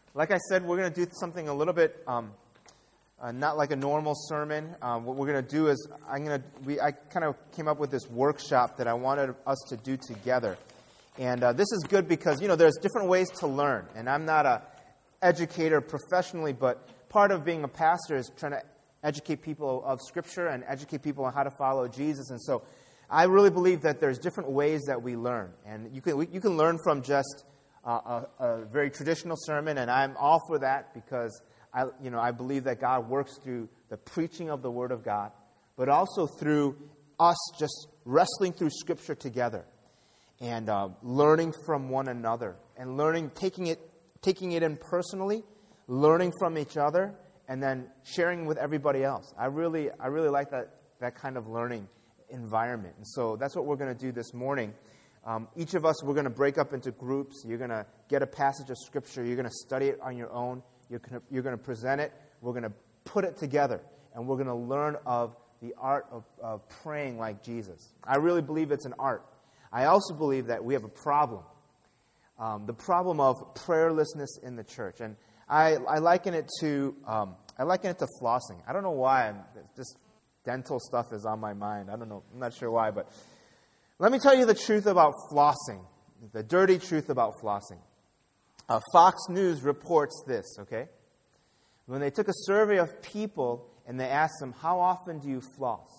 Like I said, we're going to do something a little bit not like a normal sermon. What we're going to do is I kind of came up with this workshop that I wanted us to do together. And this is good because, there's different ways to learn. And I'm not an educator professionally, but part of being a pastor is trying to educate people of Scripture and educate people on how to follow Jesus. And so I really believe that there's different ways that we learn. And you can learn from just a very traditional sermon, and I'm all for that because I believe that God works through the preaching of the Word of God, but also through us just wrestling through Scripture together and learning from one another and taking it in personally, learning from each other, and then sharing with everybody else. I really like that kind of learning environment, and so that's what we're going to do this morning. Each of us, we're going to break up into groups. You're going to get a passage of Scripture. You're going to study it on your own. You're going to present it. We're going to put it together. And we're going to learn of the art of praying like Jesus. I really believe it's an art. I also believe that we have a problem. The problem of prayerlessness in the church. And I liken it to flossing. I don't know why. This dental stuff is on my mind. I don't know. I'm not sure why, but let me tell you the truth about flossing, the dirty truth about flossing. Fox News reports this, okay? When they took a survey of people and they asked them, how often do you floss?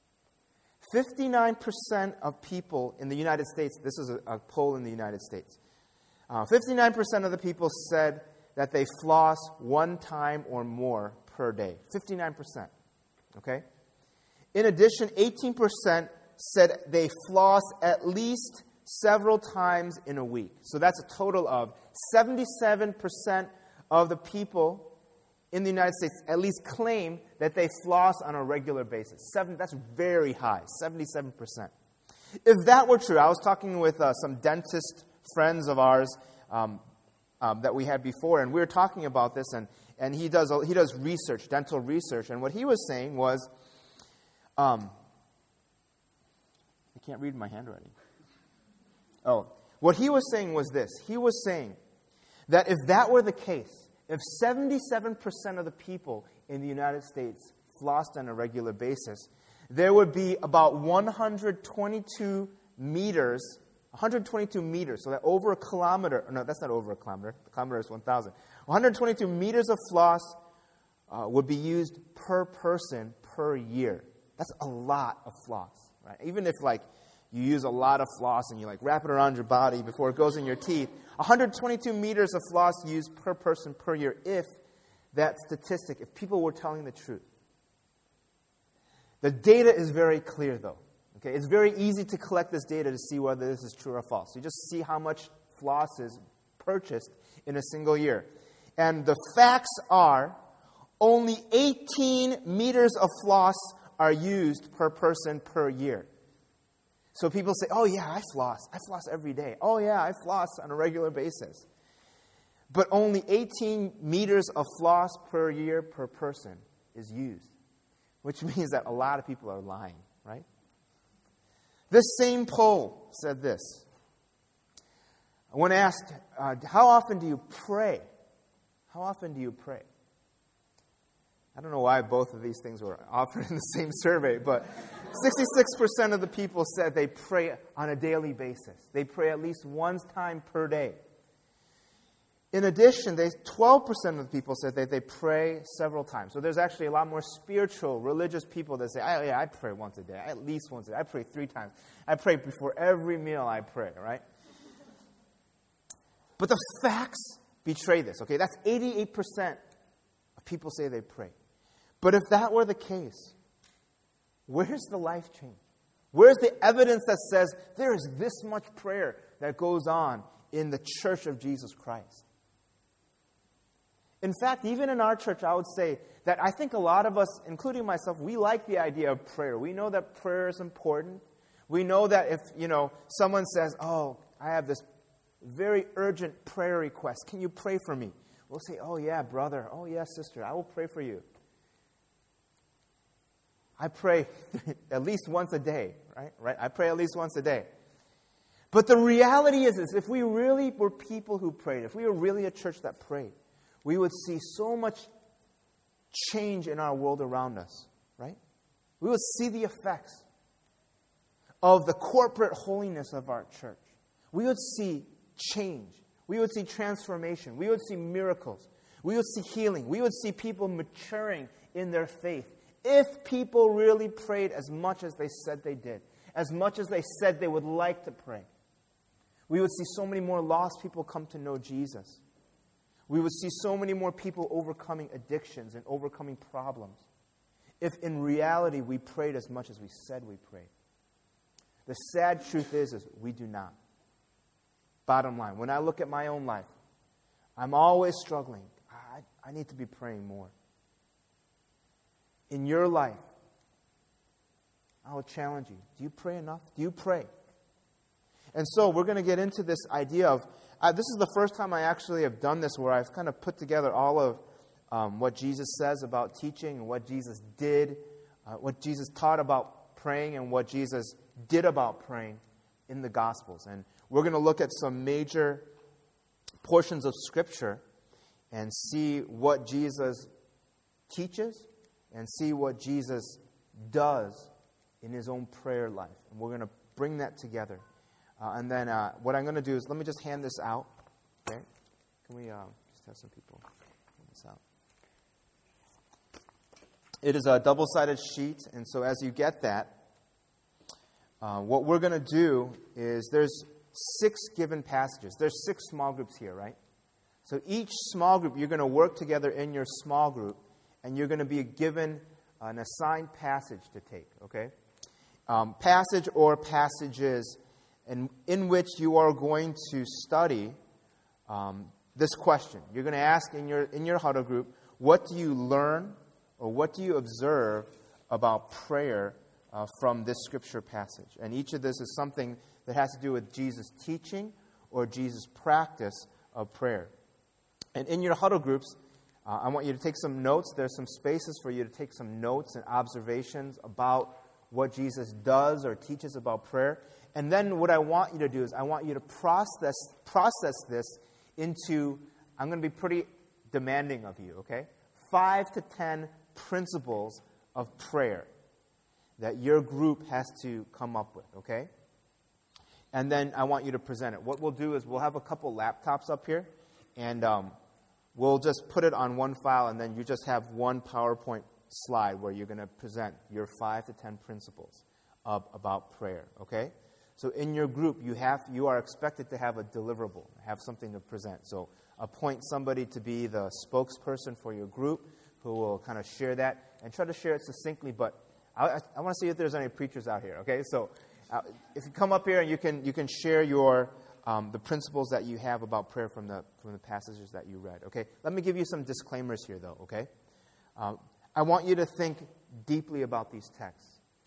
59% of people in the United States, this is a poll in the United States, 59% of the people said that they floss one time or more per day. 59%, okay? In addition, 18% said they floss at least several times in a week. So that's a total of 77% of the people in the United States at least claim that they floss on a regular basis. That's very high, 77%. If that were true, I was talking with some dentist friends of ours that we had before, and we were talking about this, and he does research, dental research, and what he was saying was, I can't read my handwriting. Oh, what he was saying was this. He was saying that if that were the case, if 77% of the people in the United States flossed on a regular basis, there would be about 122 meters, so that over a kilometer, no, that's not over a kilometer, the kilometer is 1,000. 122 meters of floss would be used per person per year. That's a lot of floss, right? Even if, you use a lot of floss and you, wrap it around your body before it goes in your teeth, 122 meters of floss used per person per year, if people were telling the truth. The data is very clear, though. Okay, it's very easy to collect this data to see whether this is true or false. You just see how much floss is purchased in a single year. And the facts are only 18 meters of floss are used per person per year. So people say, oh yeah, I floss every day. Oh yeah, I floss on a regular basis. But only 18 meters of floss per year per person is used, which means that a lot of people are lying, right? This same poll said this. When asked, how often do you pray? How often do you pray? I don't know why both of these things were offered in the same survey, but 66% of the people said they pray on a daily basis. They pray at least one time per day. In addition, 12% of the people said that they pray several times. So there's actually a lot more spiritual, religious people that say, I pray once a day, at least once a day. I pray 3 times. I pray before every meal I pray, right? But the facts betray this, okay? That's 88% of people say they pray. But if that were the case, where's the life change? Where's the evidence that says there is this much prayer that goes on in the church of Jesus Christ? In fact, even in our church, I would say that I think a lot of us, including myself, we like the idea of prayer. We know that prayer is important. We know that if, someone says, oh, I have this very urgent prayer request. Can you pray for me? We'll say, oh yeah, brother. Oh yeah, sister. I will pray for you. I pray at least once a day, right? I pray at least once a day. But the reality is if we really were people who prayed, if we were really a church that prayed, we would see so much change in our world around us, right? We would see the effects of the corporate holiness of our church. We would see change. We would see transformation. We would see miracles. We would see healing. We would see people maturing in their faith. If people really prayed as much as they said they did, as much as they said they would like to pray, we would see so many more lost people come to know Jesus. We would see so many more people overcoming addictions and overcoming problems. If in reality we prayed as much as we said we prayed. The sad truth is we do not. Bottom line, when I look at my own life, I'm always struggling. I need to be praying more. In your life, I will challenge you. Do you pray enough? Do you pray? And so we're going to get into this idea of, this is the first time I actually have done this where I've kind of put together all of what Jesus says about teaching and what Jesus did, what Jesus taught about praying and what Jesus did about praying in the Gospels. And we're going to look at some major portions of Scripture and see what Jesus teaches and see what Jesus does in his own prayer life. And we're going to bring that together. And then what I'm going to do is, let me just hand this out. Okay? Can we just have some people hand this out? It is a double-sided sheet, and so as you get that, what we're going to do is there's 6 given passages. There's 6 small groups here, right? So each small group, you're going to work together in your small group, and you're going to be given an assigned passage to take, okay? Passage or passages in which you are going to study this question. You're going to ask in your huddle group, what do you learn or what do you observe about prayer from this scripture passage? And each of this is something that has to do with Jesus' teaching or Jesus' practice of prayer. And in your huddle groups, I want you to take some notes. There's some spaces for you to take some notes and observations about what Jesus does or teaches about prayer. And then what I want you to do is I want you to process this into, I'm going to be pretty demanding of you, okay? 5 to 10 principles of prayer that your group has to come up with, okay? And then I want you to present it. What we'll do is we'll have a couple laptops up here, and we'll just put it on one file, and then you just have one PowerPoint slide where you're going to present your 5 to 10 principles about prayer, okay? So in your group, you are expected to have a deliverable, have something to present. So appoint somebody to be the spokesperson for your group who will kind of share that and try to share it succinctly. But I want to see if there's any preachers out here, okay? So if you come up here and you can share your the principles that you have about prayer from the passages that you read, okay? Let me give you some disclaimers here, though, okay? I want you to think deeply about these texts.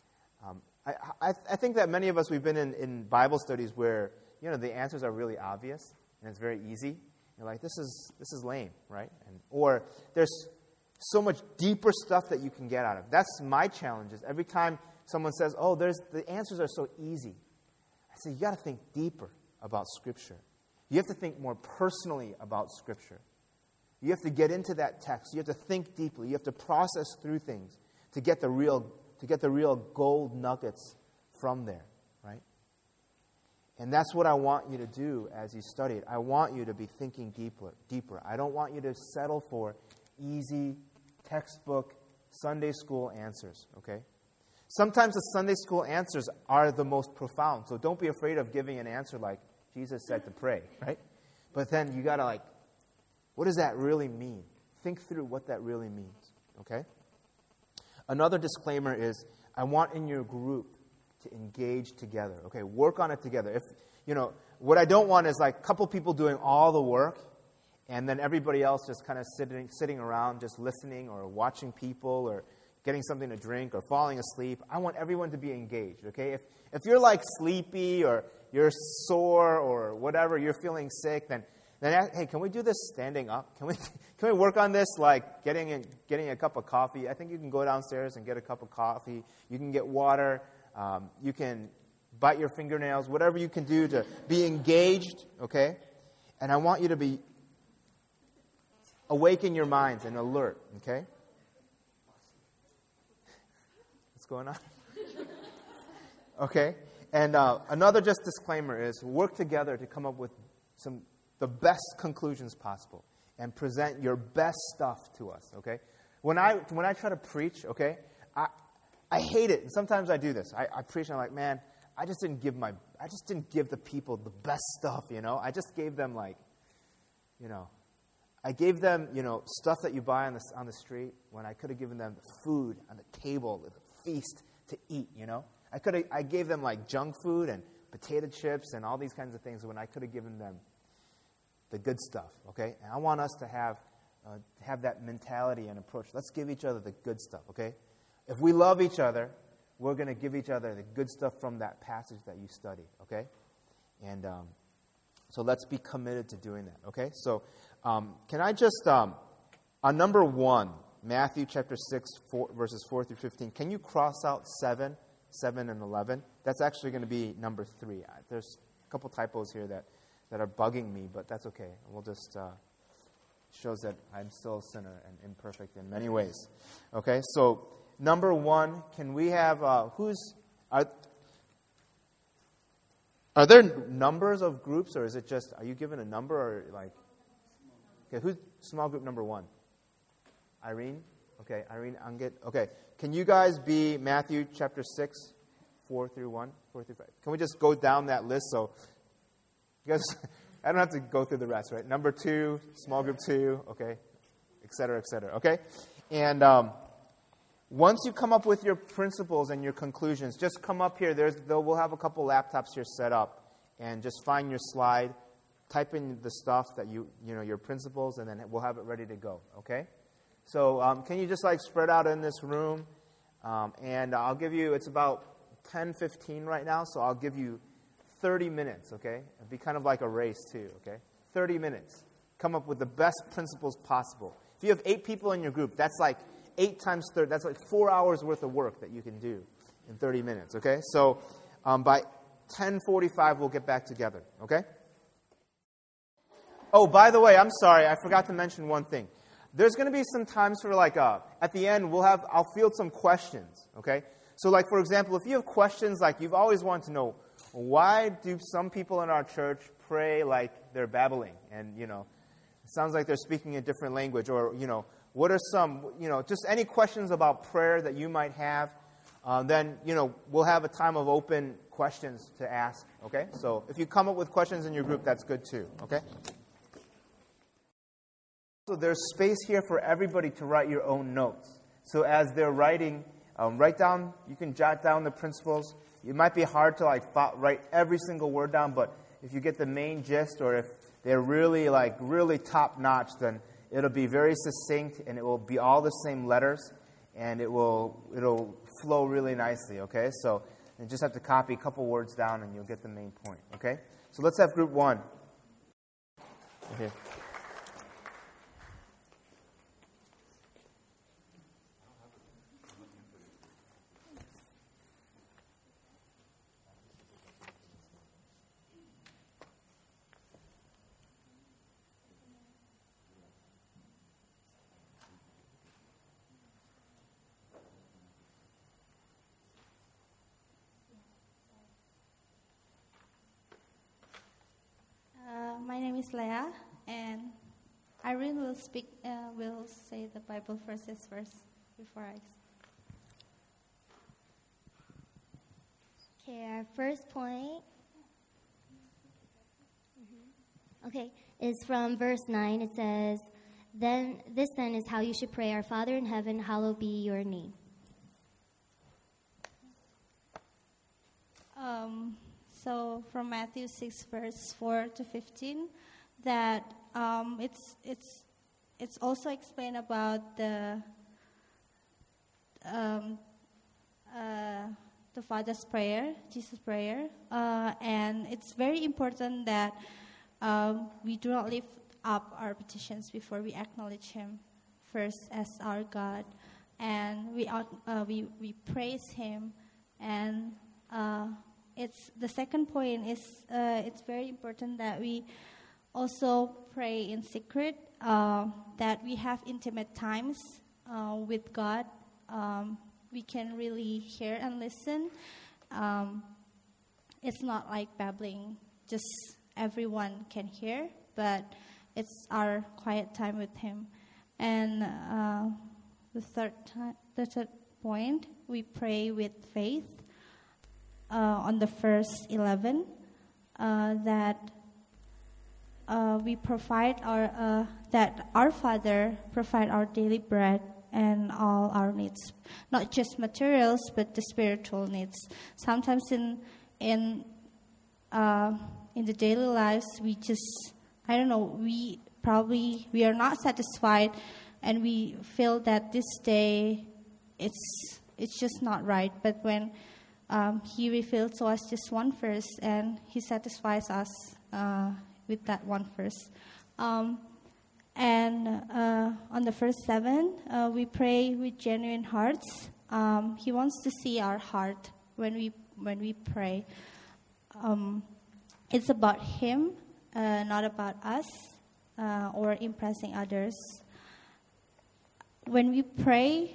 I think that many of us, we've been in Bible studies where, the answers are really obvious and it's very easy. You're like, this is lame, right? Or there's so much deeper stuff that you can get out of. That's my challenge. Is every time someone says, the answers are so easy, I say, you got to think deeper about Scripture. You have to think more personally about Scripture. You have to get into that text. You have to think deeply. You have to process through things to get the real gold nuggets from there, right? And that's what I want you to do as you study it. I want you to be thinking deeper. I don't want you to settle for easy textbook Sunday school answers, okay? Sometimes the Sunday school answers are the most profound, so don't be afraid of giving an answer like Jesus said to pray, right? But then you got to what does that really mean? Think through what that really means, okay? Another disclaimer is I want in your group to engage together, okay? Work on it together. If what I don't want is a couple people doing all the work and then everybody else just kind of sitting around just listening or watching people or getting something to drink or falling asleep. I want everyone to be engaged, okay? If you're sleepy or you're sore or whatever, you're feeling sick, then hey, can we do this standing up? Can we work on this getting a cup of coffee? I think you can go downstairs and get a cup of coffee. You can get water. You can bite your fingernails. Whatever you can do to be engaged, okay? And I want you to be awaken your minds and alert, okay? What's going on? Okay? And another just disclaimer is work together to come up with the best conclusions possible and present your best stuff to us, okay? When I try to preach, okay, I hate it. And sometimes I do this. I preach and I'm like, man, I just didn't give the people the best stuff, you know? I just gave them I gave them, stuff that you buy on the street when I could have given them the food on the table, the feast to eat, you know? I gave them like junk food and potato chips and all these kinds of things when I could have given them the good stuff, okay? And I want us to have that mentality and approach. Let's give each other the good stuff, okay? If we love each other, we're going to give each other the good stuff from that passage that you study, okay? And so let's be committed to doing that, okay? So can I just, on number 1, Matthew chapter 6, verses 4 through 15, can you cross out 7 and 11? That's actually going to be number 3. There's a couple typos here that are bugging me, but that's okay. We'll just, shows that I'm still a sinner and imperfect in many ways. Okay, so number 1, can we have, are there numbers of groups, or is it just, are you given a number, or like, okay, who's small group number 1? Irene? Okay, Irene Angit. Okay, can you guys be Matthew chapter 6, 4 through 1, 4 through 5? Can we just go down that list so you guys, I don't have to go through the rest, right? Number 2, small group 2, okay, et cetera, okay? And once you come up with your principles and your conclusions, just come up here. We'll have a couple laptops here set up, and just find your slide, type in the stuff that your principles, and then we'll have it ready to go, okay? So can you just spread out in this room? And I'll give you, it's about 10:15 right now, so I'll give you 30 minutes, okay? It'll be kind of like a race too, okay? 30 minutes. Come up with the best principles possible. If you have 8 people in your group, that's like 8 times 30. That's like 4 hours worth of work that you can do in 30 minutes, okay? So by 10:45, we'll get back together, okay? Oh, by the way, I'm sorry. I forgot to mention one thing. There's going to be some times for at the end, I'll field some questions, okay? So for example, if you have questions you've always wanted to know, why do some people in our church pray like they're babbling? And, it sounds like they're speaking a different language. Or, what are some, just any questions about prayer that you might have, then, we'll have a time of open questions to ask, okay? So if you come up with questions in your group, that's good too, okay? So there's space here for everybody to write your own notes. So as they're writing, you can jot down the principles. It might be hard to write every single word down, but if you get the main gist, or if they're really really top notch, then it'll be very succinct, and it will be all the same letters, and it'll flow really nicely. Okay, so you just have to copy a couple words down, and you'll get the main point. Okay, so let's have group 1. Okay. My name is Leah, and Irene will say the Bible verses first before I. Okay, our first point, okay, is from verse 9. It says, Then is how you should pray, Our Father in heaven, hallowed be your name. So from Matthew 6, verse 4 to 15, that it's also explained about the Father's prayer, Jesus' prayer, and it's very important that we do not lift up our petitions before we acknowledge Him first as our God, and we praise Him, and it's the second point is it's very important that we also pray in secret, that we have intimate times with God. We can really hear and listen. It's not like babbling, just everyone can hear, but it's our quiet time with Him. And the third point, we pray with faith. On the verse 11, that we provide that our Father provide our daily bread and all our needs, not just materials, but the spiritual needs. Sometimes in the daily lives, we just, we are not satisfied, and we feel that this day it's just not right. But when He revealed to us just one verse, and He satisfies us with that one verse. And on the verse 7, we pray with genuine hearts. He wants to see our heart when we pray. It's about Him, not about us or impressing others. When we pray,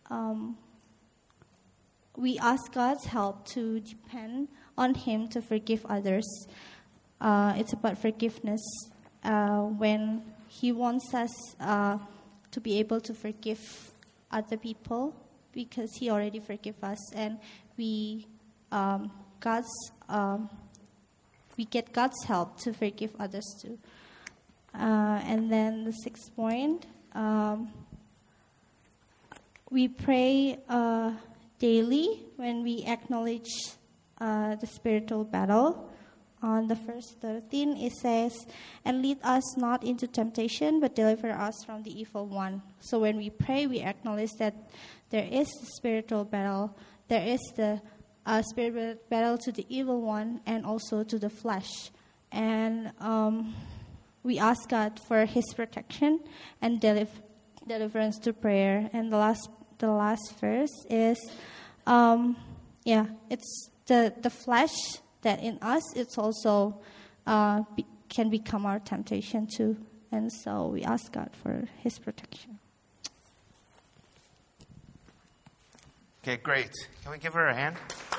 we ask God's help to depend on Him to forgive others. It's about forgiveness. When He wants us to be able to forgive other people, because He already forgave us, and we get God's help to forgive others too. And then the 6th point, we pray daily when we acknowledge the spiritual battle. On the verse 13, it says, "And lead us not into temptation, but deliver us from the evil one." So when we pray, we acknowledge that there is the spiritual battle. There is the spiritual battle to the evil one and also to the flesh. And we ask God for His protection and deliverance to prayer. And the last verse is, it's the flesh that in us, it's also can become our temptation too. And so we ask God for His protection. Okay, great. Can we give her a hand?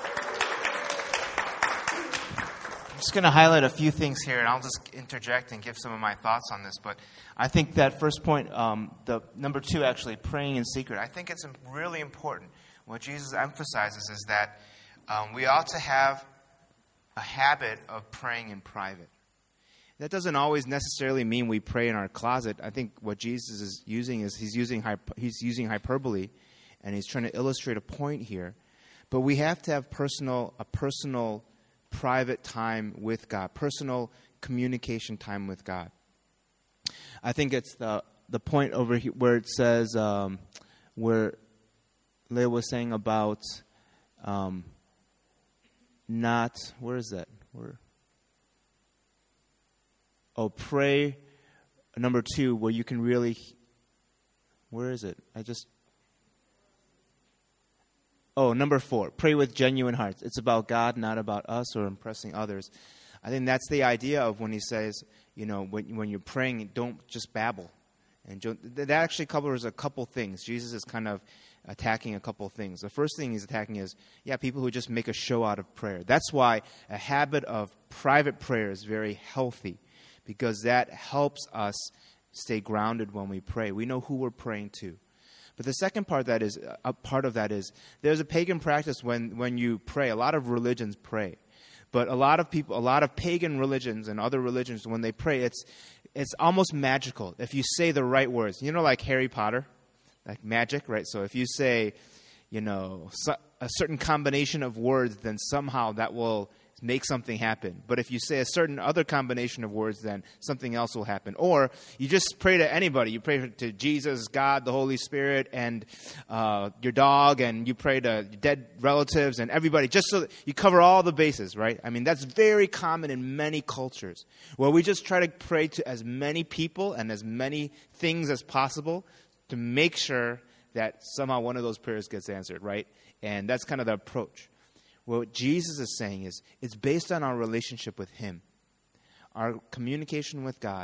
I'm just going to highlight a few things here, and I'll just interject and give some of my thoughts on this. But I think that first point, the number 2, actually, praying in secret, I think it's really important. What Jesus emphasizes is that we ought to have a habit of praying in private. That doesn't always necessarily mean we pray in our closet. I think what Jesus is using is he's using hyperbole, and he's trying to illustrate a point here. But we have to have a personal, private time with God, personal communication time with God. I think it's the point over here where it says, where Leah was saying about where is that? Pray, number 2, where you can really, where is it? Number 4, pray with genuine hearts. It's about God, not about us or impressing others. I think that's the idea of when he says, when you're praying, don't just babble. And that actually covers a couple things. Jesus is kind of attacking a couple things. The first thing he's attacking is, people who just make a show out of prayer. That's why a habit of private prayer is very healthy, because that helps us stay grounded when we pray. We know who we're praying to. But the second part of that is there's a pagan practice when you pray. A lot of religions pray. But a lot of pagan religions and other religions, when they pray, it's almost magical if you say the right words. Like Harry Potter, like magic, right? So if you say, a certain combination of words, then somehow that will make something happen. But if you say a certain other combination of words, then something else will happen. Or you just pray to anybody. You pray to Jesus, God, the Holy Spirit, and your dog, and you pray to dead relatives and everybody, just so that you cover all the bases, right? I mean, that's very common in many cultures, where we just try to pray to as many people and as many things as possible to make sure that somehow one of those prayers gets answered, right? And that's kind of the approach. What Jesus is saying is it's based on our relationship with Him. Our communication with God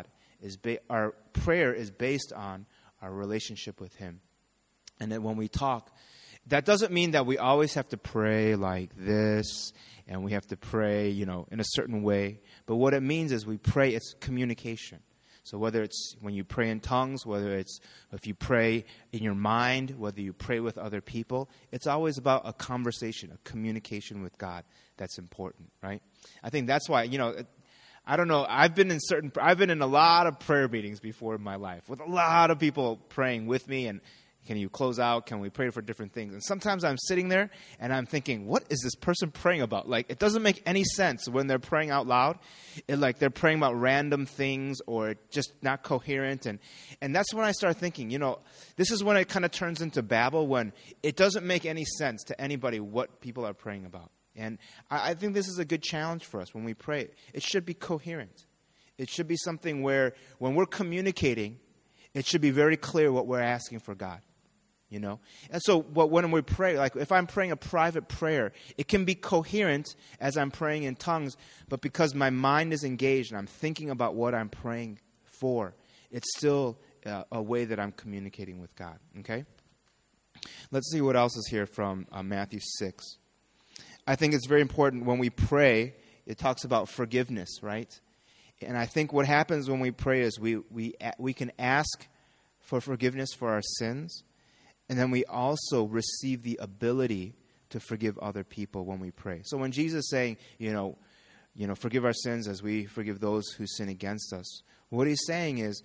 our prayer is based on our relationship with Him. And that when we talk, that doesn't mean that we always have to pray like this and we have to pray, in a certain way. But what it means is we pray, it's communication. So whether it's when you pray in tongues, whether it's if you pray in your mind, whether you pray with other people, it's always about a conversation, a communication with God that's important, right? I think that's why, I don't know, I've been in a lot of prayer meetings before in my life with a lot of people praying with me, and can you close out? Can we pray for different things? And sometimes I'm sitting there and I'm thinking, what is this person praying about? Like, it doesn't make any sense when they're praying out loud. They're praying about random things or just not coherent. And that's when I start thinking, this is when it kind of turns into babble, when it doesn't make any sense to anybody what people are praying about. And I think this is a good challenge for us when we pray. It should be coherent. It should be something where when we're communicating, it should be very clear what we're asking for God. And so when we pray, like if I'm praying a private prayer, it can be coherent as I'm praying in tongues, but because my mind is engaged and I'm thinking about what I'm praying for, it's still a way that I'm communicating with God, okay? Let's see what else is here from Matthew 6. I think it's very important when we pray, it talks about forgiveness, right? And I think what happens when we pray is we can ask for forgiveness for our sins, and then we also receive the ability to forgive other people when we pray. So when Jesus is saying, forgive our sins as we forgive those who sin against us, what He's saying is,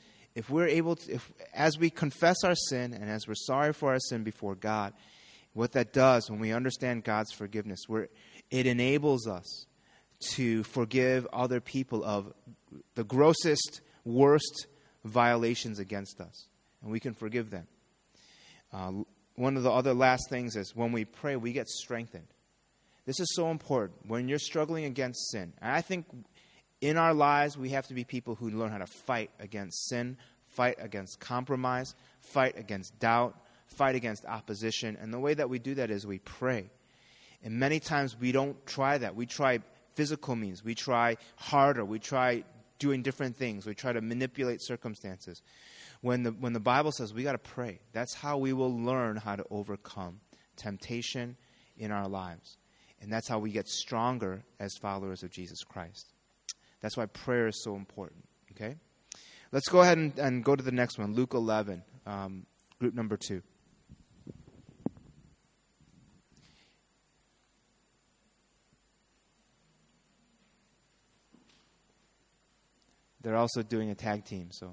as we confess our sin and as we're sorry for our sin before God, what that does when we understand God's forgiveness, it enables us to forgive other people of the grossest, worst violations against us. And we can forgive them. One of the other last things is when we pray, we get strengthened. This is so important. When you're struggling against sin, and I think in our lives we have to be people who learn how to fight against sin, fight against compromise, fight against doubt, fight against opposition. And the way that we do that is we pray. And many times we don't try that. We try physical means. We try harder. We try doing different things. We try to manipulate circumstances. When the Bible says we got to pray, that's how we will learn how to overcome temptation in our lives. And that's how we get stronger as followers of Jesus Christ. That's why prayer is so important, okay? Let's go ahead and go to the next one, Luke 11, group number 2. They're also doing a tag team, so...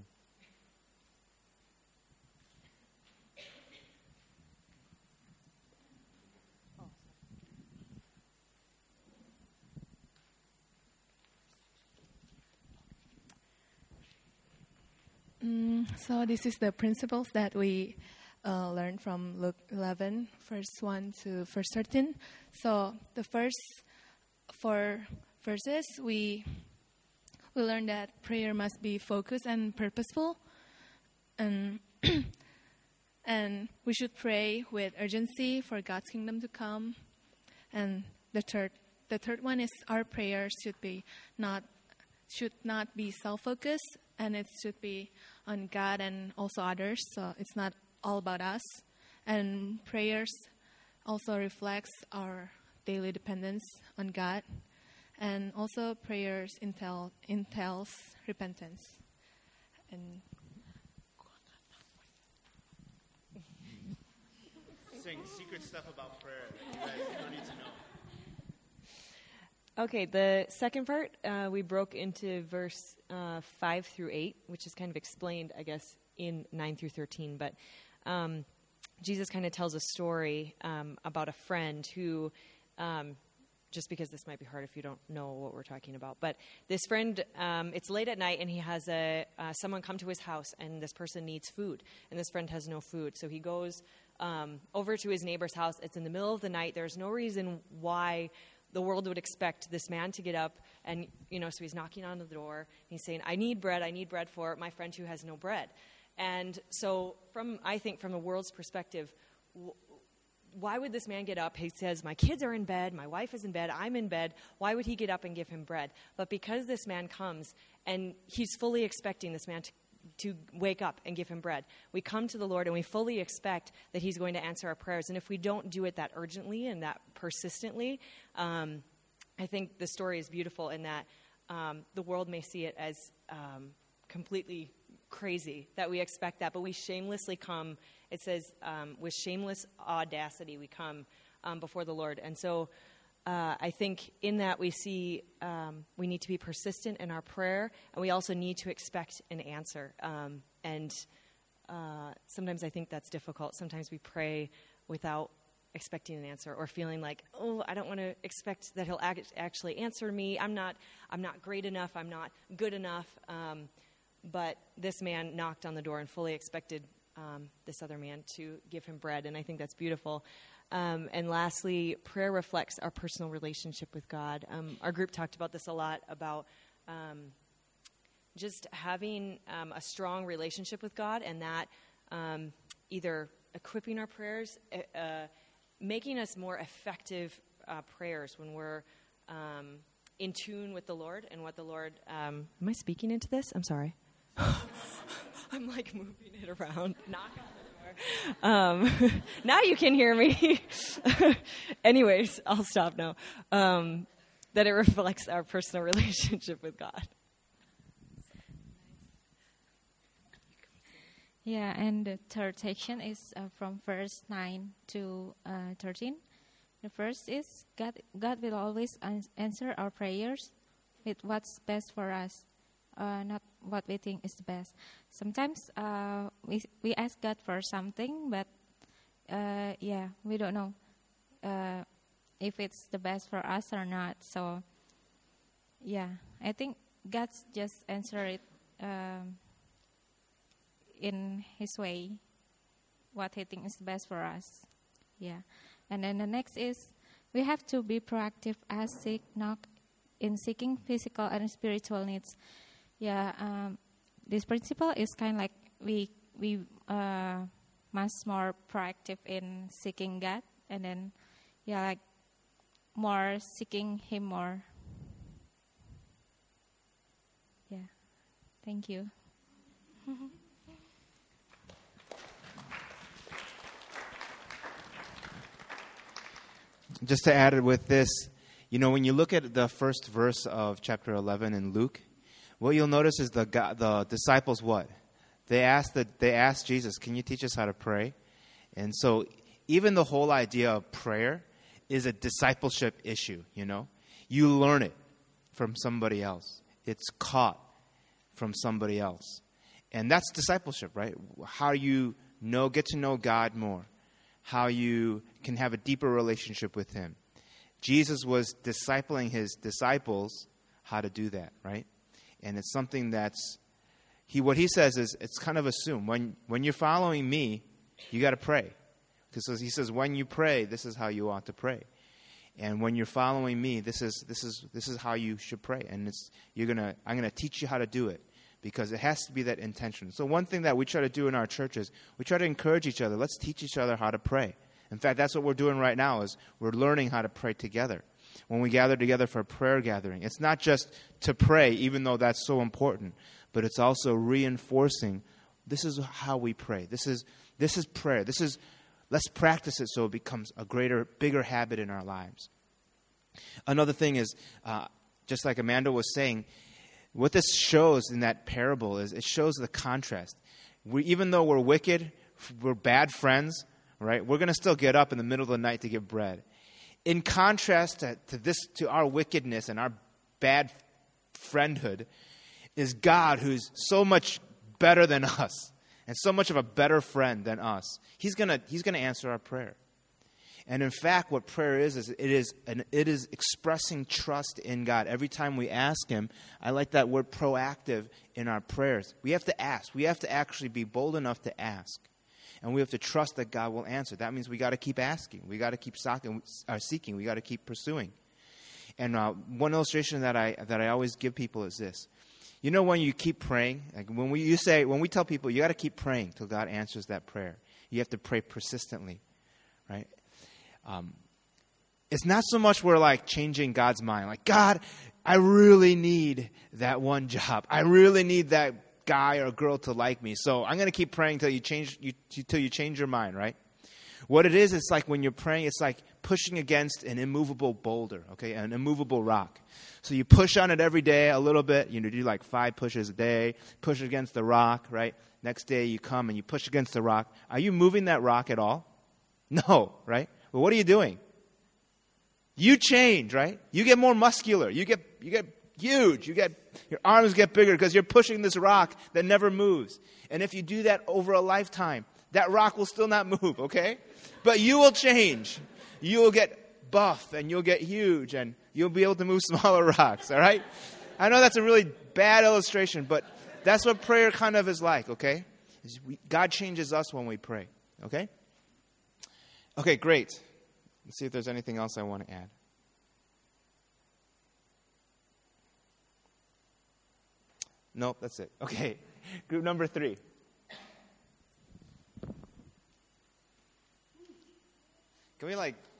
So this is the principles that we learned from Luke 11, verse 1 to verse 13. So the first 4 verses, we learn that prayer must be focused and purposeful. And and we should pray with urgency for God's kingdom to come. And the third one is our prayers should not be self-focused, and it should be on God and also others. So it's not all about us. And prayers also reflects our daily dependence on God. And also prayers entails repentance. And saying secret stuff about prayer that you guys don't need to know. Okay, the second part, we broke into verse 5 through 8, which is kind of explained, I guess, in 9 through 13. But Jesus kind of tells a story about a friend who, just because this might be hard if you don't know what we're talking about, but this friend, it's late at night, and he has someone come to his house, and this person needs food, and this friend has no food. So he goes over to his neighbor's house. It's in the middle of the night. There's no reason why the world would expect this man to get up, and, so he's knocking on the door. He's saying, I need bread for my friend who has no bread. And so I think from the world's perspective, why would this man get up? He says, my kids are in bed, my wife is in bed, I'm in bed. Why would he get up and give him bread? But because this man comes and he's fully expecting this man to wake up and give him bread. We come to the Lord and we fully expect that he's going to answer our prayers. And if we don't do it that urgently and that persistently, I think the story is beautiful in that the world may see it as completely crazy that we expect that, but we shamelessly come. It says, with shameless audacity, we come before the Lord. And so I think in that we see we need to be persistent in our prayer, and we also need to expect an answer. And sometimes I think that's difficult. Sometimes we pray without expecting an answer, or feeling like, oh, I don't want to expect that he'll actually answer me. I'm not great enough. I'm not good enough. But this man knocked on the door and fully expected this other man to give him bread, and I think that's beautiful. And lastly, prayer reflects our personal relationship with God. Our group talked about this a lot, about just having a strong relationship with God, and that either equipping our prayers, making us more effective prayers when we're in tune with the Lord and what the Lord... am I speaking into this? I'm sorry. I'm like moving it around, knocking on the door. Now you can hear me. Anyways, I'll stop now. That it reflects our personal relationship with God. Yeah, and the third section is from verse 9 to 13. The first is, God will always answer our prayers with what's best for us, not what we think is the best. Sometimes we ask God for something, but we don't know if it's the best for us or not. So, I think God's just answer it in His way, what He thinks is best for us. Yeah, and then the next is, we have to be proactive as knock in seeking physical and spiritual needs. This principle is kind of like we must more proactive in seeking God, and then like more seeking Him more. Thank you. Just to add it with this, when you look at the first verse of chapter 11 in Luke, what you'll notice is the disciples what? They asked Jesus, can you teach us how to pray? And so even the whole idea of prayer is a discipleship issue, You learn it from somebody else. It's caught from somebody else. And that's discipleship, right? How you get to know God more. How you can have a deeper relationship with Him. Jesus was discipling His disciples how to do that, right? And it's something what He says is, it's kind of assumed. When you're following me, you got to pray. Because He says, when you pray, this is how you ought to pray. And when you're following me, this is how you should pray. And I'm gonna teach you how to do it, because it has to be that intention. So one thing that we try to do in our churches, we try to encourage each other. Let's teach each other how to pray. In fact, that's what we're doing right now, is we're learning how to pray together. When we gather together for a prayer gathering, it's not just to pray, even though that's so important, but it's also reinforcing, this is how we pray. This is prayer. Let's practice it so it becomes a bigger habit in our lives. Another thing is, just like Amanda was saying, what this shows in that parable is it shows the contrast. Even though we're wicked, we're bad friends, right? We're going to still get up in the middle of the night to give bread. In contrast to our wickedness and our bad friendhood is God, who's so much better than us and so much of a better friend than us. He's going to answer our prayer. And in fact, what prayer is it is expressing trust in God. Every time we ask Him, I like that word proactive in our prayers. We have to ask. We have to actually be bold enough to ask. And we have to trust that God will answer. That means we got to keep asking. We got to keep seeking. We got to keep pursuing. And one illustration that I always give people is this. When you keep praying, like when we tell people you got to keep praying till God answers that prayer. You have to pray persistently, right? it's not so much we're like changing God's mind. Like, God, I really need that one job. I really need that guy or girl to like me. So I'm going to keep praying till you change your mind, right? What it is, it's like when you're praying, it's like pushing against an immovable boulder, okay, an immovable rock. So you push on it every day a little bit. You do like 5 pushes a day, push against the rock, right? Next day you come and you push against the rock. Are you moving that rock at all? No, right? Well, what are you doing? You change, right? You get more muscular. You get huge. Your arms get bigger because you're pushing this rock that never moves. And if you do that over a lifetime, that rock will still not move, okay? But you will change. You will get buff and you'll get huge and you'll be able to move smaller rocks, all right? I know that's a really bad illustration, but that's what prayer kind of is like, okay? God changes us when we pray, okay? Okay, great. Let's see if there's anything else I want to add. Nope, that's it. Okay, group number 3. Can we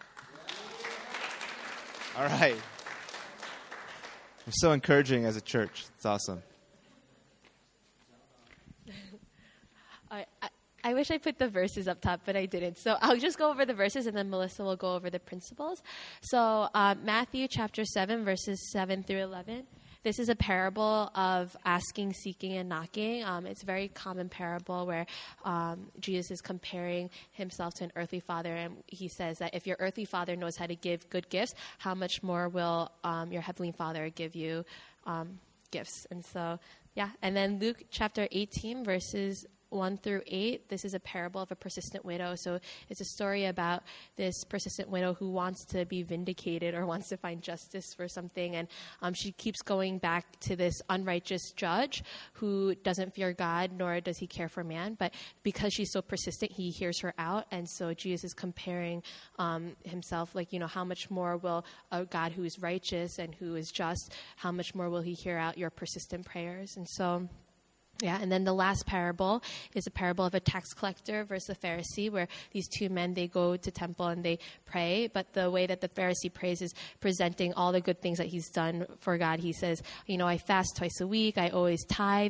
all right. We're so encouraging as a church. It's awesome. I wish I put the verses up top, but I didn't. So I'll just go over the verses, and then Melissa will go over the principles. So Matthew chapter 7, verses 7 through 11. This is a parable of asking, seeking, and knocking. It's a very common parable where Jesus is comparing himself to an earthly father. And he says that if your earthly father knows how to give good gifts, how much more will your heavenly Father give you gifts? And so, yeah. And then Luke chapter 18, verses 1 through 8, this is a parable of a persistent widow. So it's a story about this persistent widow who wants to be vindicated or wants to find justice for something. And she keeps going back to this unrighteous judge who doesn't fear God, nor does he care for man. But because she's so persistent, he hears her out. And so Jesus is comparing himself, how much more will a God who is righteous and who is just, how much more will he hear out your persistent prayers? And so... yeah, and then the last parable is a parable of a tax collector versus a Pharisee, where these two men, they go to temple and they pray, but the way that the Pharisee prays is presenting all the good things that he's done for God. He says, I fast twice a week, I always tithe,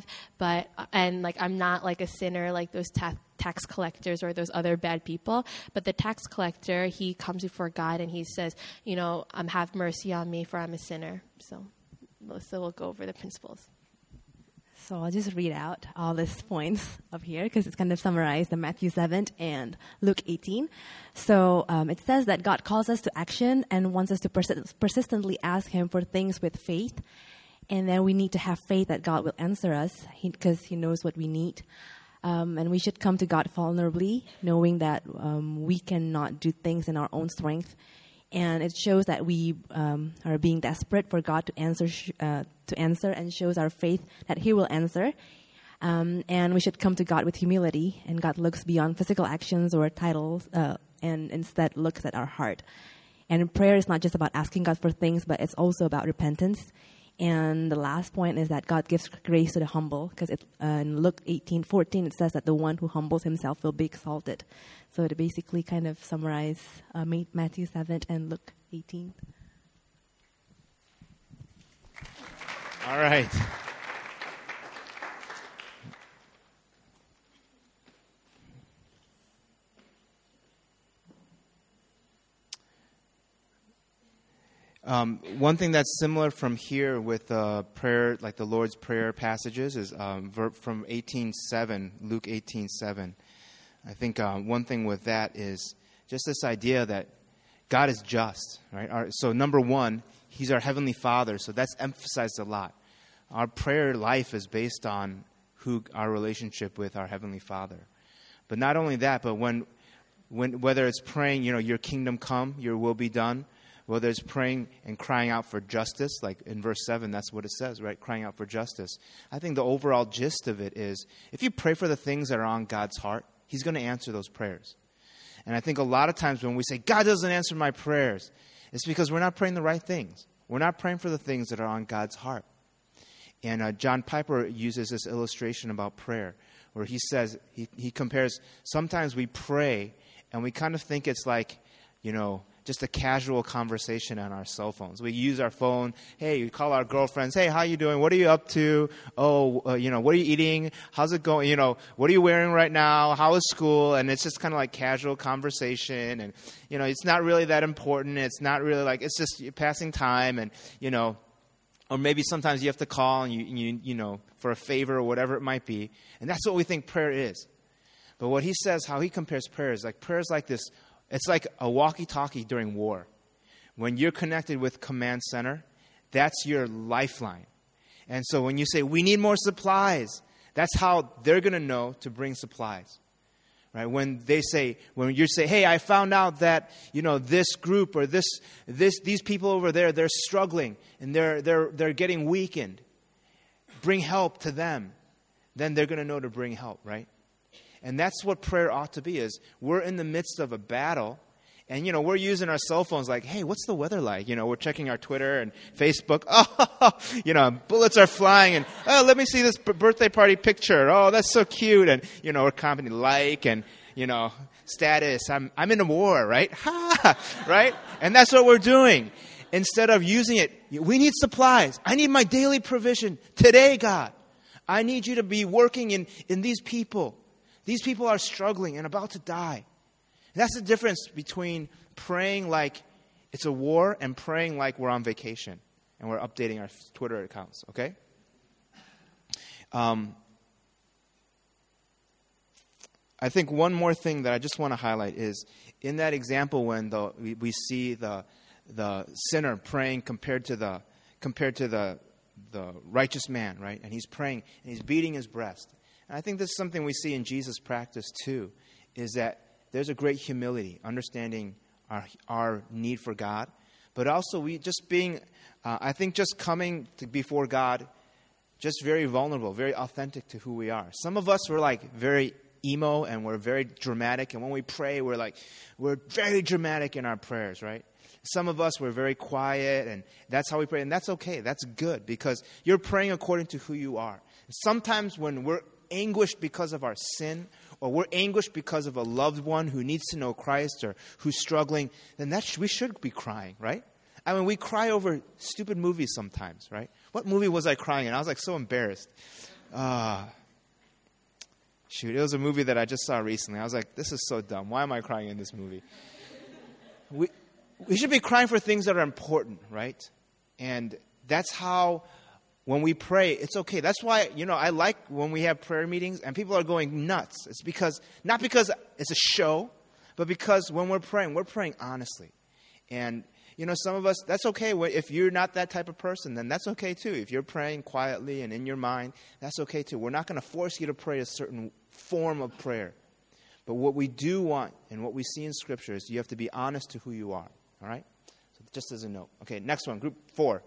I'm not like a sinner like those tax collectors or those other bad people. But the tax collector, he comes before God and he says, have mercy on me, for I'm a sinner. So Melissa will go over the principles. So I'll just read out all these points up here because it's kind of summarized in Matthew 7 and Luke 18. So it says that God calls us to action and wants us to persistently ask him for things with faith. And then we need to have faith that God will answer us because he knows what we need. And we should come to God vulnerably, knowing that we cannot do things in our own strength. And it shows that we are being desperate for God to answer, and shows our faith that he will answer. And we should come to God with humility, and God looks beyond physical actions or titles and instead looks at our heart. And prayer is not just about asking God for things, but it's also about repentance. And the last point is that God gives grace to the humble, because in Luke 18:14 it says that the one who humbles himself will be exalted. So to basically kind of summarize Matthew 7 and Luke 18. All right. One thing that's similar from here with prayer, like the Lord's Prayer passages, is from 18:7, Luke 18:7. I think one thing with that is just this idea that God is just, right? So number one, he's our Heavenly Father, so that's emphasized a lot. Our prayer life is based on our relationship with our Heavenly Father. But not only that, but when whether it's praying, your kingdom come, your will be done, whether it's praying and crying out for justice, like in verse 7, that's what it says, right? Crying out for justice. I think the overall gist of it is, if you pray for the things that are on God's heart, he's going to answer those prayers. And I think a lot of times when we say, God doesn't answer my prayers, it's because we're not praying the right things. We're not praying for the things that are on God's heart. And John Piper uses this illustration about prayer, where he says, he compares, sometimes we pray and we kind of think it's like, just a casual conversation on our cell phones. We use our phone. Hey, we call our girlfriends. Hey, how you doing? What are you up to? Oh, what are you eating? How's it going? What are you wearing right now? How is school? And it's just kind of like casual conversation. And, it's not really that important. It's not really like, it's just passing time. And, or maybe sometimes you have to call and you for a favor or whatever it might be. And that's what we think prayer is. But what he says, how he compares prayer is like this. It's like a walkie-talkie during war. When you're connected with command center, that's your lifeline. And so when you say, we need more supplies, that's how they're going to know to bring supplies. Right? When you say, hey, I found out that, this group or these people over there, they're struggling and they're getting weakened. Bring help to them. Then they're going to know to bring help, right? And that's what prayer ought to be, is we're in the midst of a battle. And, we're using our cell phones like, hey, what's the weather like? We're checking our Twitter and Facebook. Oh, bullets are flying. And, oh, let me see this birthday party picture. Oh, that's so cute. And, we're commenting like and, status. I'm in a war, right? Ha! Right? And that's what we're doing. Instead of using it, we need supplies. I need my daily provision today, God. I need you to be working in these people. These people are struggling and about to die. That's the difference between praying like it's a war and praying like we're on vacation and we're updating our Twitter accounts, okay? I think one more thing that I just want to highlight is in that example when we see the sinner praying compared to the righteous man, right? And he's praying and he's beating his breast. And I think this is something we see in Jesus' practice too, is that there's a great humility, understanding our need for God, but also I think just coming before God, just very vulnerable, very authentic to who we are. Some of us were like very emo and we're very dramatic, and when we pray, we're very dramatic in our prayers, right? Some of us were very quiet, and that's how we pray, and that's okay. That's good because you're praying according to who you are. Sometimes when we're anguished because of our sin, or we're anguished because of a loved one who needs to know Christ or who's struggling, then we should be crying, right? I mean, we cry over stupid movies sometimes, right? What movie was I crying in? I was like so embarrassed. It was a movie that I just saw recently. I was like, this is so dumb. Why am I crying in this movie? We should be crying for things that are important, right? And that's how, when we pray, it's okay. That's why, I like when we have prayer meetings and people are going nuts. It's not because it's a show, but because when we're praying honestly. And, some of us, that's okay. If you're not that type of person, then that's okay too. If you're praying quietly and in your mind, that's okay too. We're not going to force you to pray a certain form of prayer. But what we do want and what we see in Scripture is you have to be honest to who you are. All right? So just as a note. Okay, next one, group 4.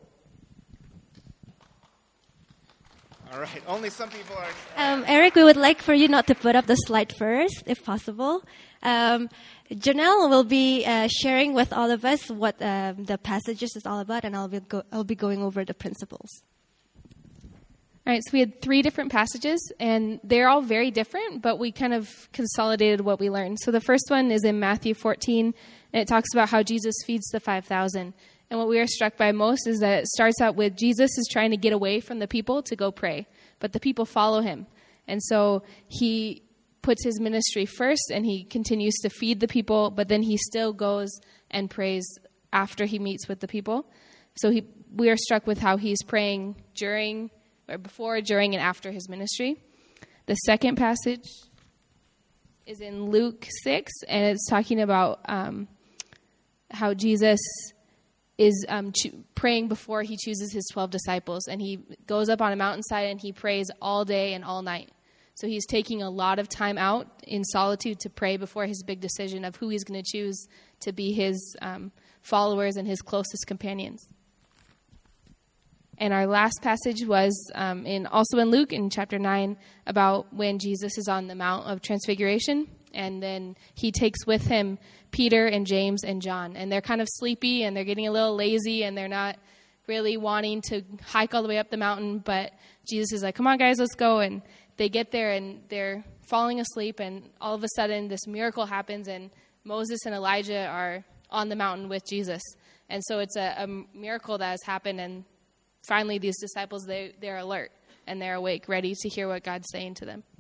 All right, only some people are... Eric, we would like for you not to put up the slide first, if possible. Janelle will be sharing with all of us what the passages is all about, and I'll be going over the principles. All right, so we had 3 different passages, and they're all very different, but we kind of consolidated what we learned. So the first one is in Matthew 14, and it talks about how Jesus feeds the 5,000. And what we are struck by most is that it starts out with Jesus is trying to get away from the people to go pray, but the people follow him. And so he puts his ministry first, and he continues to feed the people, but then he still goes and prays after he meets with the people. So we are struck with how he's praying before, during, and after his ministry. The second passage is in Luke 6, and it's talking about how Jesus is praying before he chooses his 12 disciples. And he goes up on a mountainside and he prays all day and all night. So he's taking a lot of time out in solitude to pray before his big decision of who he's going to choose to be his followers and his closest companions. And our last passage was also in Luke in chapter 9 about when Jesus is on the Mount of Transfiguration. And then he takes with him Peter and James and John. And they're kind of sleepy and they're getting a little lazy and they're not really wanting to hike all the way up the mountain. But Jesus is like, come on, guys, let's go. And they get there and they're falling asleep. And all of a sudden this miracle happens and Moses and Elijah are on the mountain with Jesus. And so it's a miracle that has happened, and finally these disciples, they're alert and they're awake, ready to hear what God's saying to them.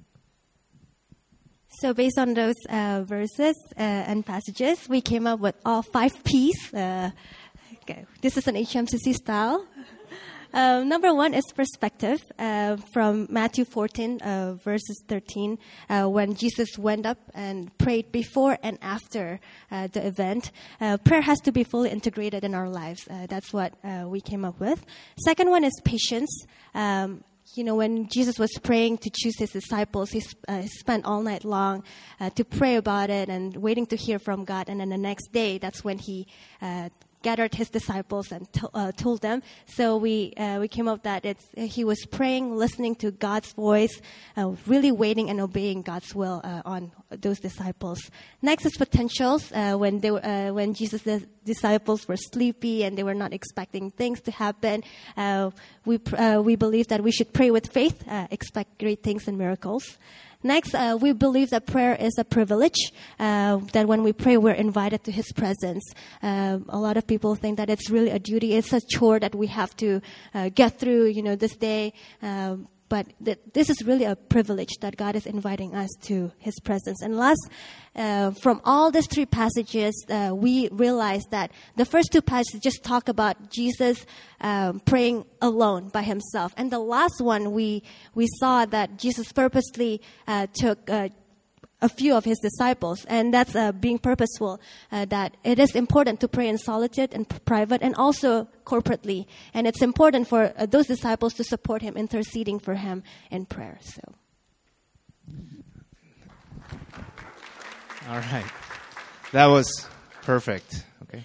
So based on those verses and passages, we came up with all 5 P's. Okay. This is an HMCC style. Number 1 is perspective from Matthew 14, verses 13, when Jesus went up and prayed before and after the event. Prayer has to be fully integrated in our lives. That's what we came up with. Second one is patience. When Jesus was praying to choose his disciples, he spent all night long to pray about it and waiting to hear from God. And then the next day, that's when he gathered his disciples and told them. So we came up that he was praying, listening to God's voice, really waiting and obeying God's will on those disciples. Next is potentials. When Jesus' disciples were sleepy and they were not expecting things to happen, we believe that we should pray with faith, expect great things and miracles. Next, we believe that prayer is a privilege, that when we pray, we're invited to his presence. A lot of people think that it's really a duty. It's a chore that we have to get through, this day. But this is really a privilege that God is inviting us to his presence. And last, from all these 3 passages, we realize that the first 2 passages talk about Jesus praying alone by himself. And the last one, we saw that Jesus purposely took a few of his disciples, and that's being purposeful, that it is important to pray in solitude and private and also corporately. And it's important for those disciples to support him, interceding for him in prayer. So, all right. That was perfect. Okay.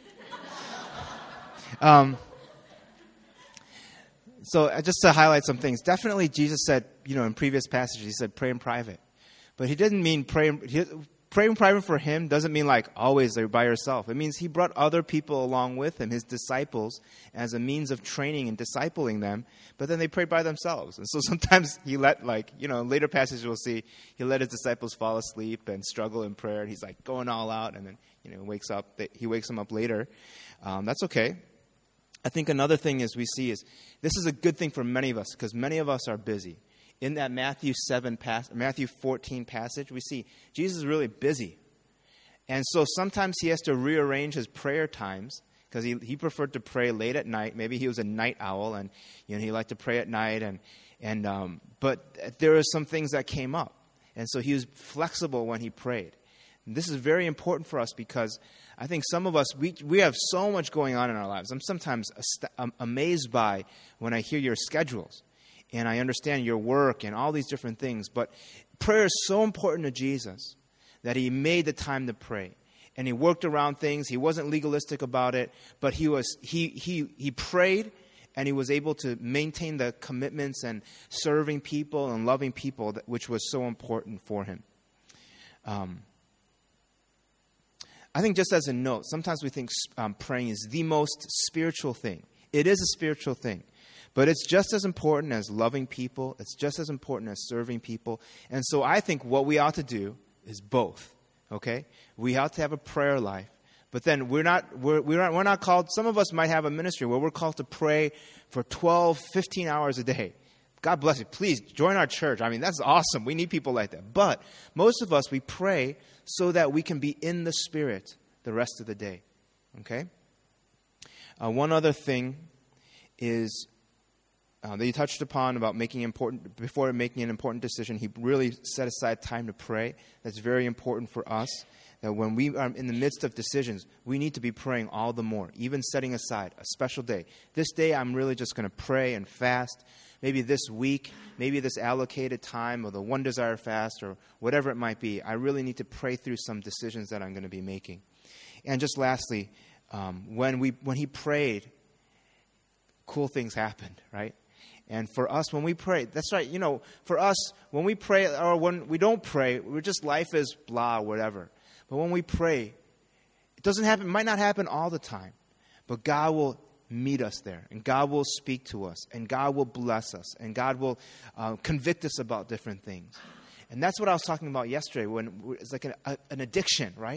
So just to highlight some things, definitely Jesus said, in previous passages, he said pray in private. But he didn't mean praying private for him doesn't mean like always they're by yourself. It means he brought other people along with him, his disciples, as a means of training and discipling them. But then they prayed by themselves. And so sometimes he let later passages we'll see, he let his disciples fall asleep and struggle in prayer. And he's like going all out. And then, he wakes them up later. That's okay. I think another thing is we see is this is a good thing for many of us because many of us are busy. In that Matthew 14 passage, we see Jesus is really busy. And so sometimes he has to rearrange his prayer times because he preferred to pray late at night. Maybe he was a night owl and he liked to pray at night. But there were some things that came up. And so he was flexible when he prayed. And this is very important for us because I think some of us, we have so much going on in our lives. I'm sometimes amazed by when I hear your schedules. And I understand your work and all these different things. But prayer is so important to Jesus that he made the time to pray. And he worked around things. He wasn't legalistic about it. But he prayed and he was able to maintain the commitments and serving people and loving people, which was so important for him. I think just as a note, sometimes we think praying is the most spiritual thing. It is a spiritual thing. But it's just as important as loving people. It's just as important as serving people. And so I think what we ought to do is both. Okay? We ought to have a prayer life. But then we're not called, some of us might have a ministry where we're called to pray for 12, 15 hours a day. God bless you. Please join our church. I mean, that's awesome. We need people like that. But most of us, we pray so that we can be in the Spirit the rest of the day. Okay? One other thing is that you touched upon about before making an important decision, he really set aside time to pray. That's very important for us. That when we are in the midst of decisions, we need to be praying all the more, even setting aside a special day. This day, I'm really just going to pray and fast. Maybe this week, maybe this allocated time or the One Desire fast or whatever it might be. I really need to pray through some decisions that I'm going to be making. And just lastly, when he prayed, cool things happened, right? And for us, when we pray, that's right, for us, when we pray or when we don't pray, we're just life is blah, whatever. But when we pray, it might not happen all the time, but God will meet us there, and God will speak to us, and God will bless us, and God will convict us about different things. And that's what I was talking about yesterday when it's like an addiction, right?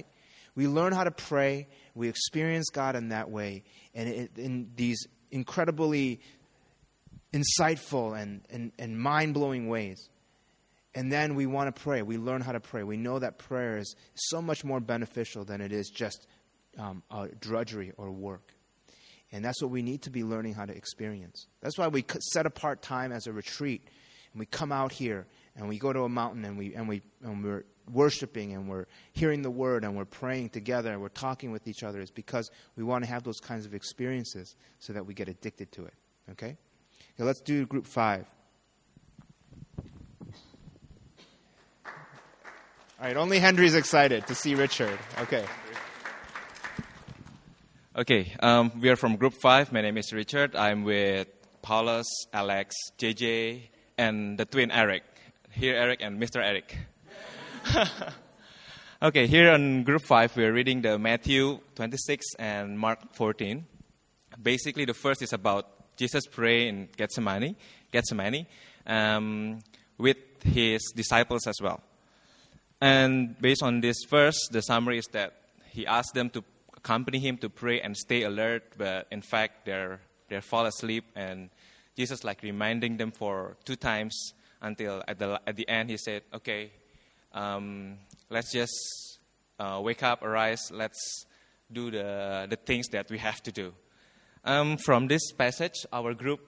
We learn how to pray. We experience God in that way, and in these incredibly insightful and mind-blowing ways. And then we want to pray. We learn how to pray. We know that prayer is so much more beneficial than it is just a drudgery or work. And that's what we need to be learning how to experience. That's why we set apart time as a retreat, and we come out here and we go to a mountain and we're worshiping and we're hearing the word and we're praying together and we're talking with each other. It's because we want to have those kinds of experiences so that we get addicted to it. Okay, let's do group 5. All right, only Henry's excited to see Richard. Okay. Okay, we are from Group 5. My name is Richard. I'm with Paulus, Alex, JJ, and the twin Eric. Here, Eric and Mr. Eric. Okay, here on Group 5, we're reading the Matthew 26 and Mark 14. Basically, the first is about Jesus praying in Gethsemane, with his disciples as well. And based on this verse, the summary is that he asked them to accompany him to pray and stay alert, but in fact they fall asleep, and Jesus reminding them for 2 times until at the end he said, okay, let's just wake up, arise, let's do the things that we have to do. From this passage, our group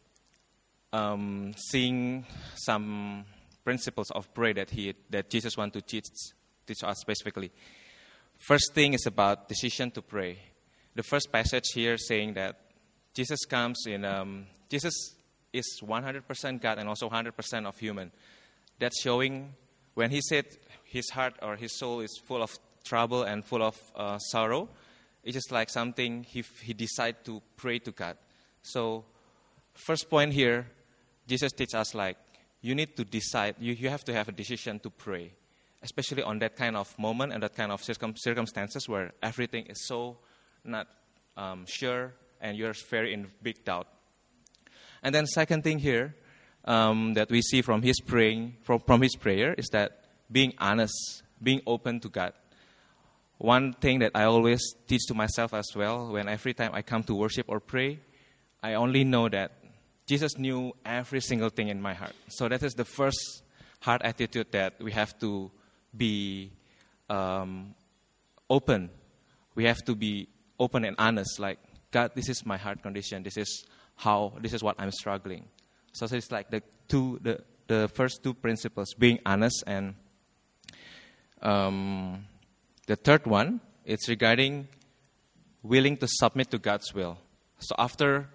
seeing some principles of prayer that Jesus wants to teach us specifically. First thing is about decision to pray. The first passage here saying that Jesus comes in, Jesus is 100% God and also 100% of human. That's showing when he said his heart or his soul is full of trouble and full of sorrow, it's just like something he decided to pray to God. So first point here, Jesus teaches us you need to decide, you have to have a decision to pray. Especially on that kind of moment and that kind of circumstances where everything is so not sure and you're very in big doubt. And then second thing here that we see from his praying, from his prayer is that being honest, being open to God. One thing that I always teach to myself as well, when every time I come to worship or pray, I only know that Jesus knew every single thing in my heart. So that is the first heart attitude that we have to be open. We have to be open and honest. God, this is my heart condition. This is what I'm struggling. So it's the first 2 principles, being honest, and the third one, it's regarding willing to submit to God's will. So after,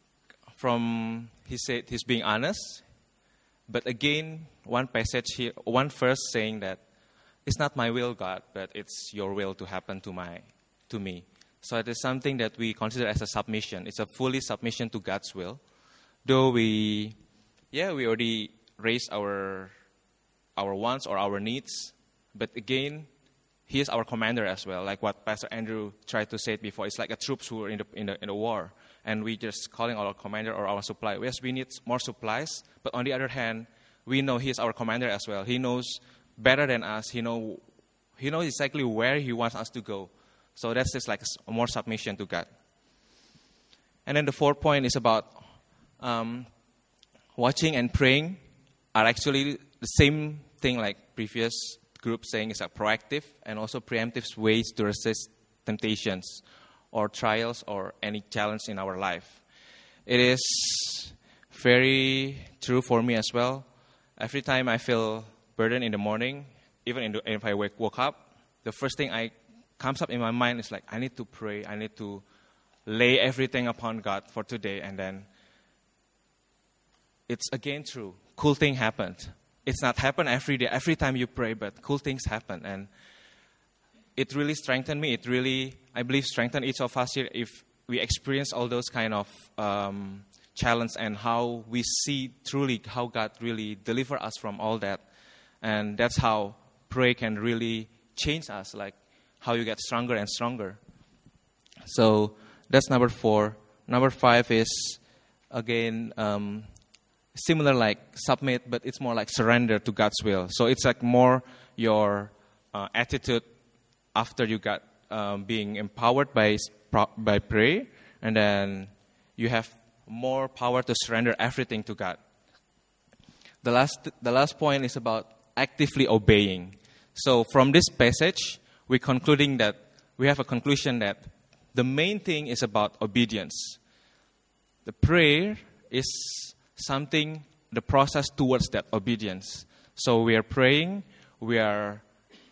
he said he's being honest, but again, one passage here, one verse saying that it's not my will, God, but it's your will to happen to me. So it is something that we consider as a submission. It's a fully submission to God's will. Though we already raised our wants or our needs, but again, he is our commander as well. Like what Pastor Andrew tried to say before, it's like a troops who are in the war, and we just calling our commander or our supply. Yes, we need more supplies, but on the other hand, we know he is our commander as well. He knows better than us. He knows exactly where he wants us to go. So that's just like a more submission to God. And then the fourth point is about watching and praying are actually the same thing like previous group saying is a proactive and also preemptive ways to resist temptations or trials or any challenge in our life. It is very true for me as well. Every time I feel burdened in the morning, even if I woke up, the first thing comes up in my mind is I need to pray. I need to lay everything upon God for today. And then it's again true. Cool thing happened. It's not happen every day, every time you pray, but cool things happen. And it really strengthened me. It really, I believe, strengthened each of us here if we experience all those kind of challenge and how we see truly how God really deliver us from all that. And that's how prayer can really change us, like how you get stronger and stronger. So that's number 4. Number 5 is, again, similar like submit, but it's more like surrender to God's will. So it's like more your attitude after you got being empowered by prayer, and then you have more power to surrender everything to God. The last point is about actively obeying. So from this passage, we have a conclusion that the main thing is about obedience. The prayer is the process towards that obedience. So we are praying, we are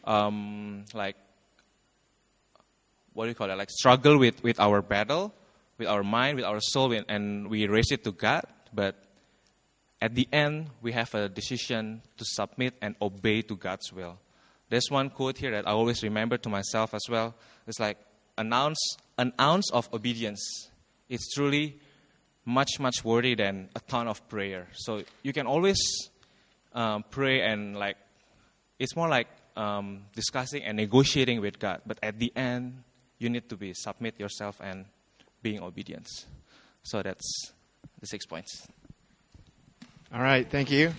struggle with our battle, with our mind, with our soul, and we raise it to God. But at the end, we have a decision to submit and obey to God's will. There's one quote here that I always remember to myself as well. It's like, an ounce of obedience is truly much, much worthy than a ton of prayer. So you can always pray and it's more like discussing and negotiating with God. But at the end, you need to submit yourself and being obedient. So that's the 6 points. All right, thank you.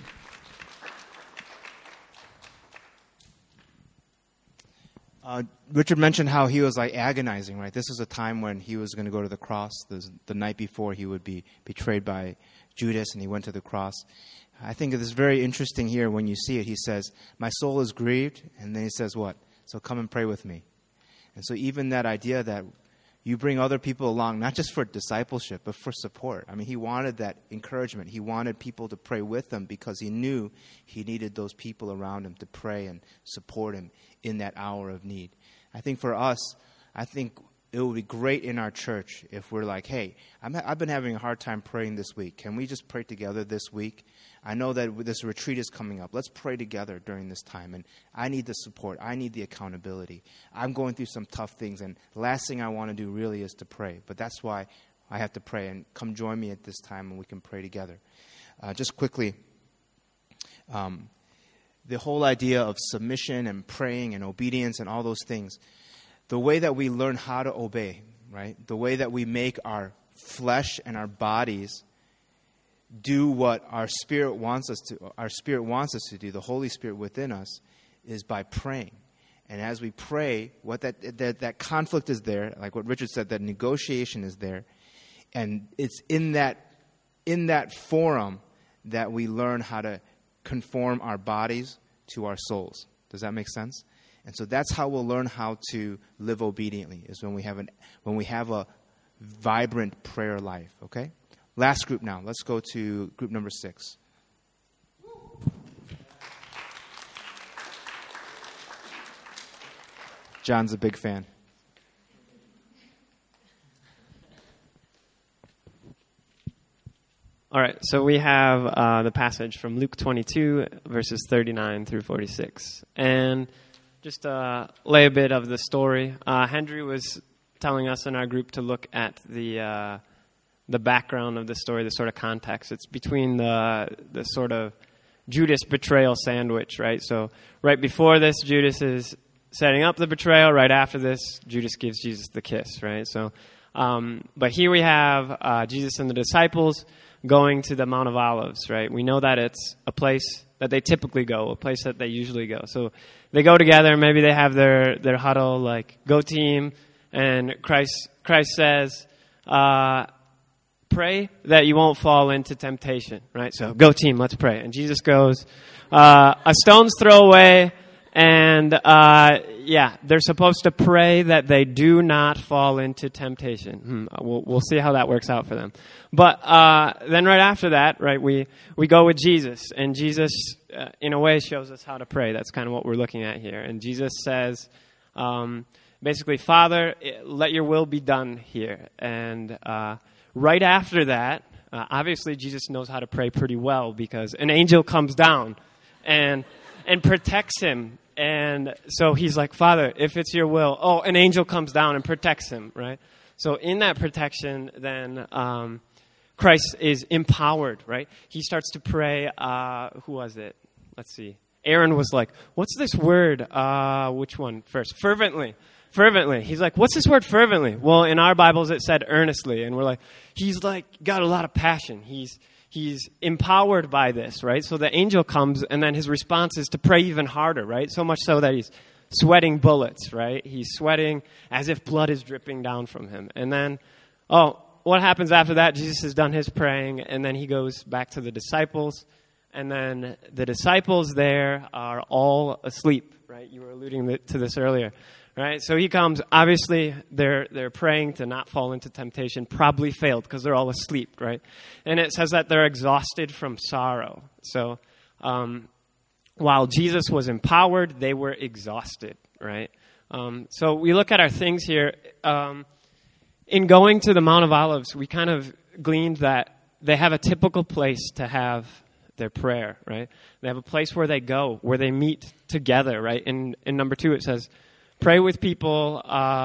Richard mentioned how he was agonizing, right? This was a time when he was going to go to the cross. The night before he would be betrayed by Judas, and he went to the cross. I think it is very interesting here when you see it. He says, my soul is grieved, and then he says what? So come and pray with me. And so even that idea that you bring other people along, not just for discipleship, but for support. I mean, he wanted that encouragement. He wanted people to pray with him because he knew he needed those people around him to pray and support him in that hour of need. I think for us, it would be great in our church if we're like, hey, I've been having a hard time praying this week. Can we just pray together this week? I know that this retreat is coming up. Let's pray together during this time. And I need the support. I need the accountability. I'm going through some tough things. And the last thing I want to do really is to pray. But that's why I have to pray. And come join me at this time and we can pray together. Just quickly, the whole idea of submission and praying and obedience and all those things, the way that we learn how to obey, right? The way that we make our flesh and our bodies do what our spirit wants us to do, the Holy Spirit within us, is by praying. And as we pray, what that conflict is there, like what Richard said, that negotiation is there. And it's in that forum that we learn how to conform our bodies to our souls. Does that make sense? And so that's how we'll learn how to live obediently, is when we have a vibrant prayer life, okay? Last group now. Let's go to group number 6. John's a big fan. All right, so we have the passage from Luke 22, verses 39 through 46. And just lay a bit of the story. Henry was telling us in our group to look at the background of the story, the sort of context. It's between the sort of Judas betrayal sandwich, right? So right before this, Judas is setting up the betrayal. Right after this, Judas gives Jesus the kiss, right? So, but here we have Jesus and the disciples going to the Mount of Olives, right? We know that it's a place that they typically go, a place that they usually go. So they go together, maybe they have their huddle, like, go team, and Christ says, pray that you won't fall into temptation, right? So go team, let's pray. And Jesus goes, a stone's throw away, and they're supposed to pray that they do not fall into temptation. We'll see how that works out for them. But then right after that, right, we go with Jesus, and Jesus, in a way, shows us how to pray. That's kind of what we're looking at here. And Jesus says, basically, Father, let your will be done here. And right after that, obviously, Jesus knows how to pray pretty well because an angel comes down and protects him. And so he's like, Father, if it's your will. Oh, an angel comes down and protects him, right? So in that protection, then Christ is empowered, right? He starts to pray. Who was it? Let's see. Aaron was like, what's this word? Which one first? Fervently. Fervently. He's like, what's this word fervently? Well, in our Bibles it said earnestly. And we're like, he's like got a lot of passion. He's empowered by this, right? So the angel comes, and then his response is to pray even harder, right? So much so that he's sweating bullets, right? He's sweating as if blood is dripping down from him. And then, what happens after that? Jesus has done his praying, and then he goes back to the disciples. And then the disciples there are all asleep, right? You were alluding to this earlier, right? So he comes. Obviously, they're praying to not fall into temptation. Probably failed because they're all asleep, right? And it says that they're exhausted from sorrow. So while Jesus was empowered, they were exhausted, right? So we look at our things here. In going to the Mount of Olives, we kind of gleaned that they have a typical place to have their prayer, right? They have a place where they go, where they meet together, right? In number 2, it says, pray with people,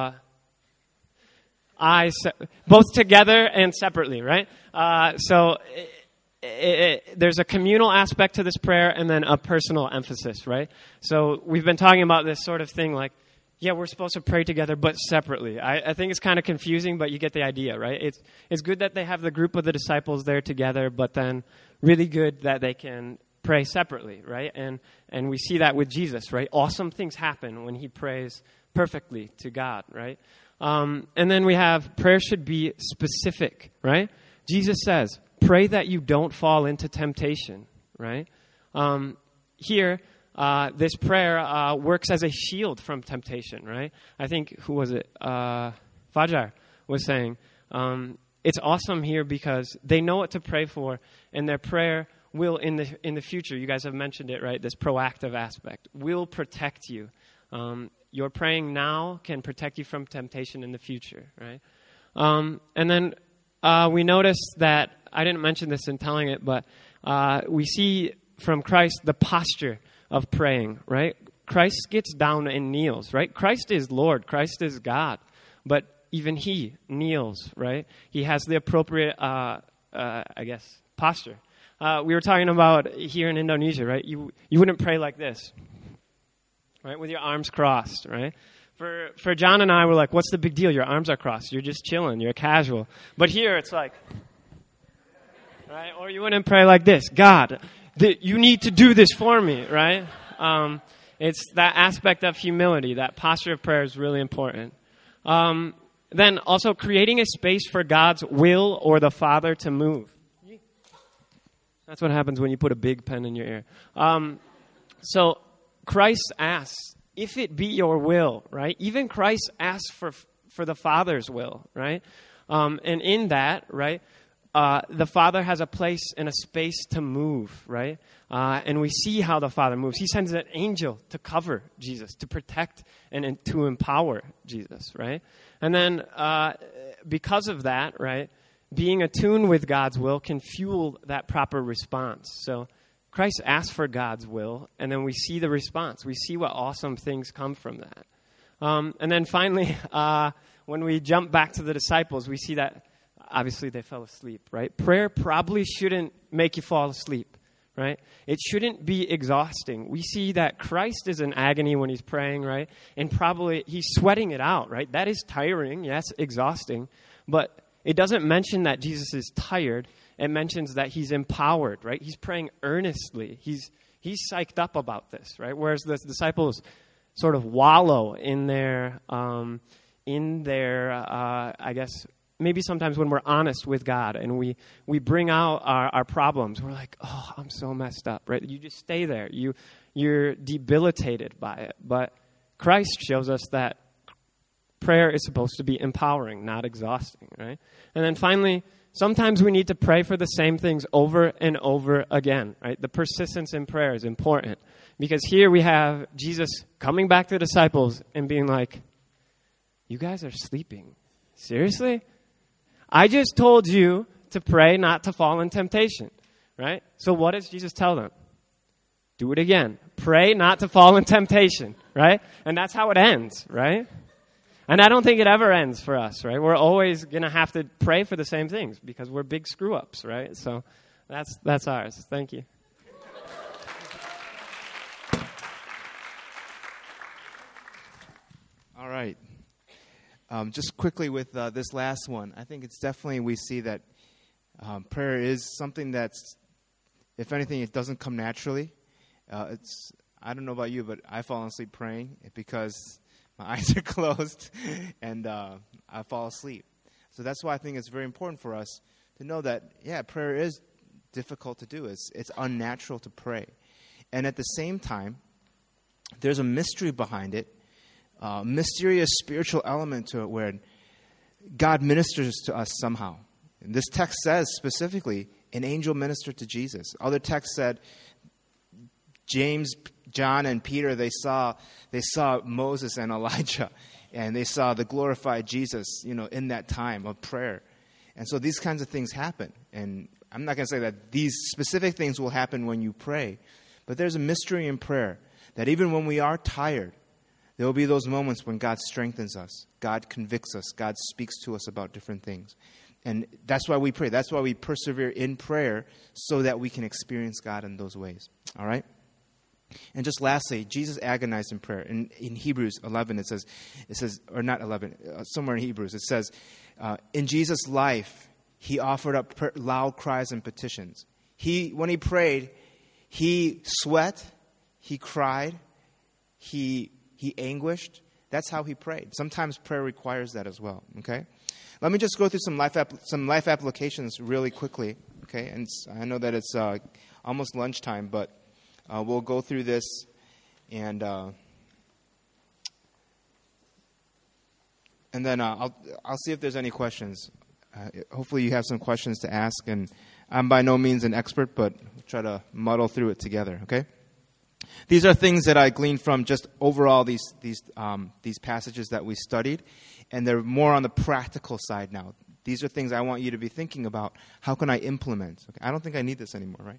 both together and separately, right? So there's a communal aspect to this prayer and then a personal emphasis, right? So we've been talking about this sort of thing like, yeah, we're supposed to pray together, but separately. I think it's kind of confusing, but you get the idea, right? It's good that they have the group of the disciples there together, but then really good that they can pray separately, right? And we see that with Jesus, right? Awesome things happen when he prays perfectly to God, right? And then we have prayer should be specific, right? Jesus says, pray that you don't fall into temptation, right? Here, this prayer works as a shield from temptation, right? I think, who was it? Fajar was saying, it's awesome here because they know what to pray for, and their prayer will, in the future, you guys have mentioned it, right? This proactive aspect will protect you. Your praying now can protect you from temptation in the future, right? And then we notice that, I didn't mention this in telling it, but we see from Christ the posture of praying, right? Christ gets down and kneels, right? Christ is Lord. Christ is God. But even he kneels, right? He has the appropriate, posture. We were talking about here in Indonesia, right? You wouldn't pray like this, right? With your arms crossed, right? For John and I, we're like, what's the big deal? Your arms are crossed. You're just chilling. You're casual. But here it's like, right? Or you wouldn't pray like this. God, you need to do this for me, right? It's that aspect of humility. That posture of prayer is really important. Then also creating a space for God's will or the Father to move. That's what happens when you put a big pen in your ear. So Christ asks, if it be your will, right? Even Christ asks for the Father's will, right? And in that, right, the Father has a place and a space to move, right? And we see how the Father moves. He sends an angel to cover Jesus, to protect and to empower Jesus, right? And then because of that, right, being attuned with God's will can fuel that proper response. So Christ asks for God's will, and then we see the response. We see what awesome things come from that. And then finally, when we jump back to the disciples, we see that obviously they fell asleep, right? Prayer probably shouldn't make you fall asleep, right? It shouldn't be exhausting. We see that Christ is in agony when he's praying, right? And probably he's sweating it out, right? That is tiring, yes, exhausting. But it doesn't mention that Jesus is tired. It mentions that he's empowered, right? He's praying earnestly. He's psyched up about this, right? Whereas the disciples sort of wallow in their maybe sometimes when we're honest with God and we bring out our problems, we're like, oh, I'm so messed up, right? You just stay there. You're debilitated by it. But Christ shows us that prayer is supposed to be empowering, not exhausting, right? And then finally, sometimes we need to pray for the same things over and over again, right? The persistence in prayer is important because here we have Jesus coming back to the disciples and being like, you guys are sleeping. Seriously? I just told you to pray not to fall in temptation, right? So what does Jesus tell them? Do it again. Pray not to fall in temptation, right? And that's how it ends, right? And I don't think it ever ends for us, right? We're always going to have to pray for the same things because we're big screw-ups, right? So that's ours. Thank you. All right. Just quickly with this last one, I think it's definitely we see that prayer is something that's, if anything, it doesn't come naturally. It's I don't know about you, but I've fallen asleep praying because my eyes are closed and I fall asleep. So that's why I think it's very important for us to know that, prayer is difficult to do. It's unnatural to pray. And at the same time, there's a mystery behind it, a mysterious spiritual element to it where God ministers to us somehow. And this text says specifically, an angel ministered to Jesus. Other texts said James, John, and Peter, they saw Moses and Elijah, and they saw the glorified Jesus, in that time of prayer. And so these kinds of things happen. And I'm not going to say that these specific things will happen when you pray, but there's a mystery in prayer that even when we are tired, there will be those moments when God strengthens us, God convicts us, God speaks to us about different things. And that's why we pray. That's why we persevere in prayer, so that we can experience God in those ways. All right? And just lastly, Jesus agonized in prayer. In Hebrews 11, it says, or not 11, somewhere in Hebrews, it says, in Jesus' life, he offered up loud cries and petitions. When he prayed, he sweat, he cried, he anguished. That's how he prayed. Sometimes prayer requires that as well. Okay, let me just go through some life applications really quickly. Okay, and I know that it's almost lunchtime, but we'll go through this, and then I'll see if there's any questions. Hopefully, you have some questions to ask, and I'm by no means an expert, but we'll try to muddle through it together. Okay. These are things that I gleaned from just overall these passages that we studied, and they're more on the practical side now. These are things I want you to be thinking about. How can I implement? Okay, I don't think I need this anymore, right?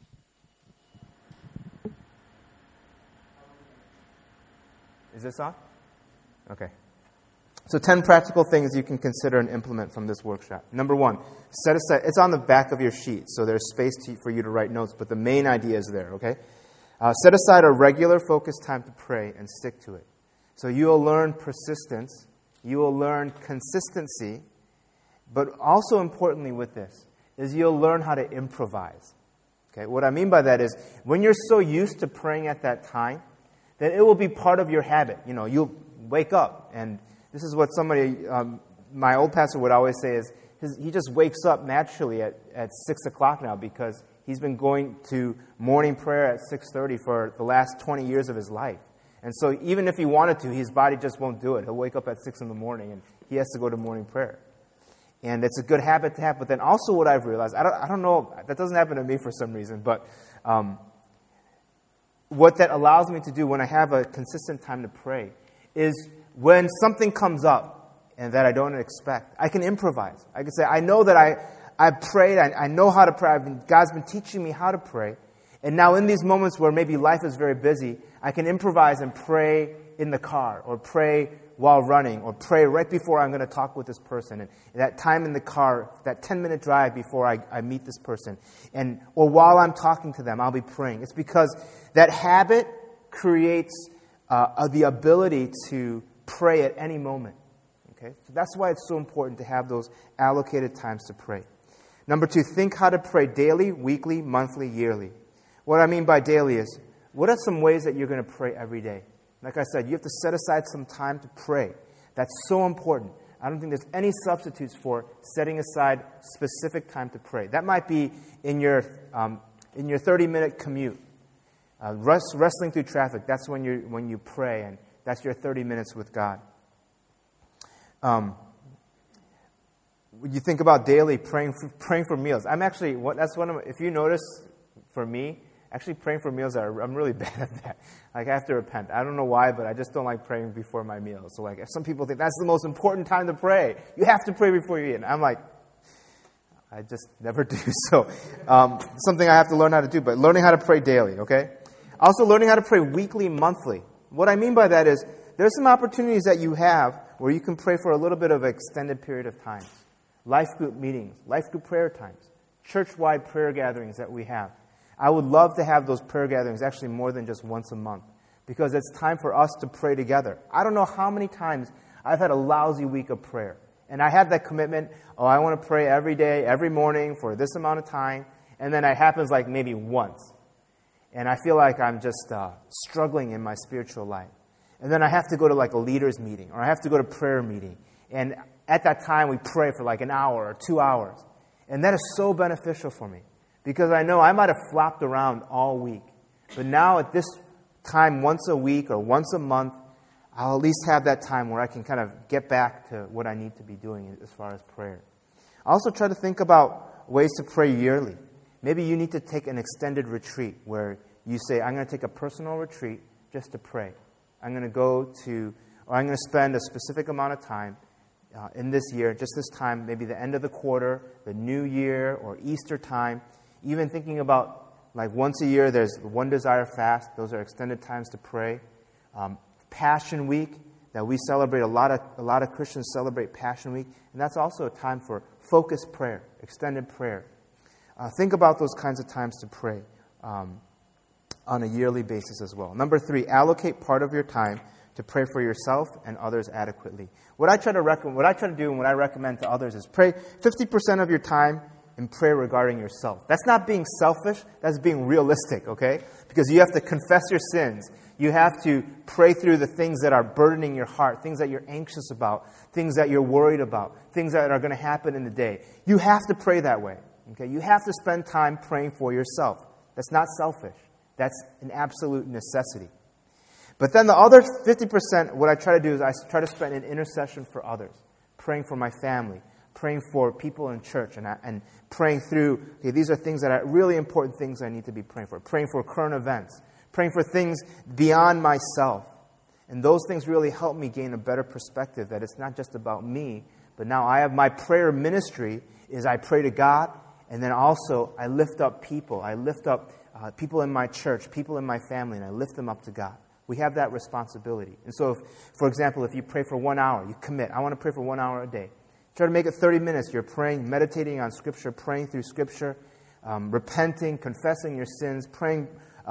Is this on? Okay. So 10 practical things you can consider and implement from this workshop. Number 1, set aside. It's on the back of your sheet, so there's space for you to write notes, but the main idea is there, okay? Set aside a regular focused time to pray and stick to it. So you will learn persistence, you will learn consistency, but also importantly with this is you'll learn how to improvise. Okay, what I mean by that is when you're so used to praying at that time, then it will be part of your habit. You'll wake up, and this is what my old pastor would always say is he just wakes up naturally at 6 o'clock now because he's been going to morning prayer at 6:30 for the last 20 years of his life. And so even if he wanted to, his body just won't do it. He'll wake up at 6 in the morning, and he has to go to morning prayer. And it's a good habit to have. But then also what I've realized, I don't know, that doesn't happen to me for some reason, but what that allows me to do when I have a consistent time to pray is when something comes up and that I don't expect, I can improvise. I can say, I know that I prayed, I know how to pray, God's been teaching me how to pray. And now in these moments where maybe life is very busy, I can improvise and pray in the car, or pray while running, or pray right before I'm going to talk with this person. And that time in the car, that 10-minute drive before I meet this person, or while I'm talking to them, I'll be praying. It's because that habit creates the ability to pray at any moment. Okay, so that's why it's so important to have those allocated times to pray. Number 2, think how to pray daily, weekly, monthly, yearly. What I mean by daily is, what are some ways that you're going to pray every day? Like I said, you have to set aside some time to pray. That's so important. I don't think there's any substitutes for setting aside specific time to pray. That might be in your 30-minute commute, wrestling through traffic. That's when you pray, and that's your 30 minutes with God. When you think about daily praying for meals, if you notice, for me, actually praying for meals, I'm really bad at that. Like, I have to repent. I don't know why, but I just don't like praying before my meals. So like, if some people think that's the most important time to pray, you have to pray before you eat. And I'm like, I just never do. So something I have to learn how to do, but learning how to pray daily, okay? Also learning how to pray weekly, monthly. What I mean by that is there's some opportunities that you have where you can pray for a little bit of an extended period of time. Life group meetings, life group prayer times, church-wide prayer gatherings that we have. I would love to have those prayer gatherings actually more than just once a month, because it's time for us to pray together. I don't know how many times I've had a lousy week of prayer. And I have that commitment, I want to pray every day, every morning for this amount of time. And then it happens like maybe once. and I feel like I'm just struggling in my spiritual life. And then I have to go to like a leaders meeting, or I have to go to prayer meeting. And at that time, we pray for like an hour or 2 hours. And that is so beneficial for me, because I know I might have flopped around all week. But now at this time, once a week or once a month, I'll at least have that time where I can kind of get back to what I need to be doing as far as prayer. I also try to think about ways to pray yearly. Maybe you need to take an extended retreat where you say, I'm going to take a personal retreat just to pray. I'm going to spend a specific amount of time in this year, just this time, maybe the end of the quarter, the New Year, or Easter time. Even thinking about, like, once a year, there's One Desire Fast. Those are extended times to pray. Passion Week, that we celebrate, a lot of Christians celebrate Passion Week, and that's also a time for focused prayer, extended prayer. Think about those kinds of times to pray on a yearly basis as well. Number 3, allocate part of your time to pray for yourself and others adequately. What I try to do and what I recommend to others is pray 50% of your time in prayer regarding yourself. That's not being selfish, that's being realistic, okay? Because you have to confess your sins. You have to pray through the things that are burdening your heart, things that you're anxious about, things that you're worried about, things that are going to happen in the day. You have to pray that way, okay? You have to spend time praying for yourself. That's not selfish. That's an absolute necessity. But then the other 50%, what I try to do is I try to spend an intercession for others, praying for my family, praying for people in church, and praying through, okay, these are things that are really important things I need to be praying for current events, praying for things beyond myself. And those things really help me gain a better perspective that it's not just about me, but now I have my prayer ministry is I pray to God, and then also I lift up people. I lift up people in my church, people in my family, and I lift them up to God. We have that responsibility. And so, for example, if you pray for 1 hour, you commit, I want to pray for 1 hour a day. Try to make it 30 minutes. You're praying, meditating on Scripture, praying through Scripture, repenting, confessing your sins, praying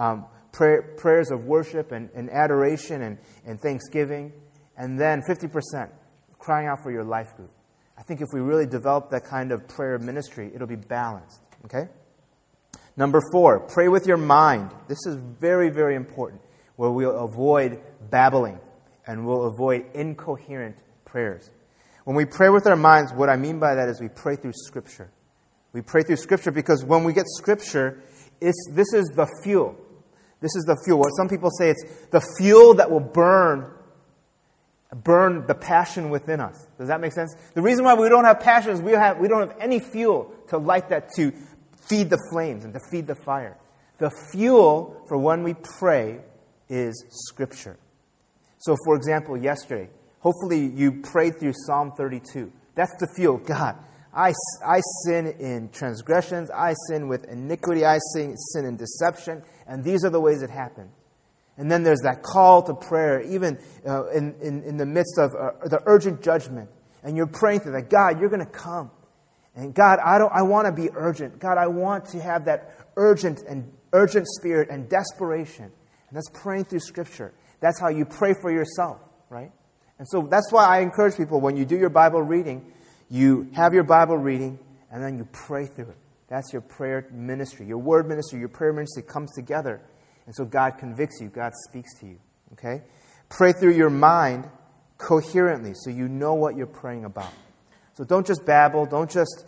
prayers of worship and adoration and thanksgiving. And then 50%, crying out for your life group. I think if we really develop that kind of prayer ministry, it'll be balanced. Okay? Number 4, pray with your mind. This is very, very important, where we'll avoid babbling and we'll avoid incoherent prayers. When we pray with our minds, what I mean by that is we pray through Scripture. We pray through Scripture because when we get Scripture, this is the fuel. This is the fuel. What some people say, it's the fuel that will burn the passion within us. Does that make sense? The reason why we don't have passion is we don't have any fuel to light that, to feed the flames and to feed the fire. The fuel for when we pray is Scripture. So, for example, yesterday, hopefully you prayed through Psalm 32. That's the fuel. God, I sin in transgressions. I sin with iniquity. I sin in deception. And these are the ways it happened. And then there's that call to prayer, even in the midst of the urgent judgment. And you're praying through that. God, you're going to come. And God, I want to be urgent. God, I want to have that urgent spirit and desperation. And that's praying through Scripture. That's how you pray for yourself, right? And so that's why I encourage people, when you do your Bible reading, you have your Bible reading, and then you pray through it. That's your prayer ministry. Your word ministry, your prayer ministry comes together. And so God convicts you. God speaks to you. Okay? Pray through your mind coherently so you know what you're praying about. So don't just babble. Don't just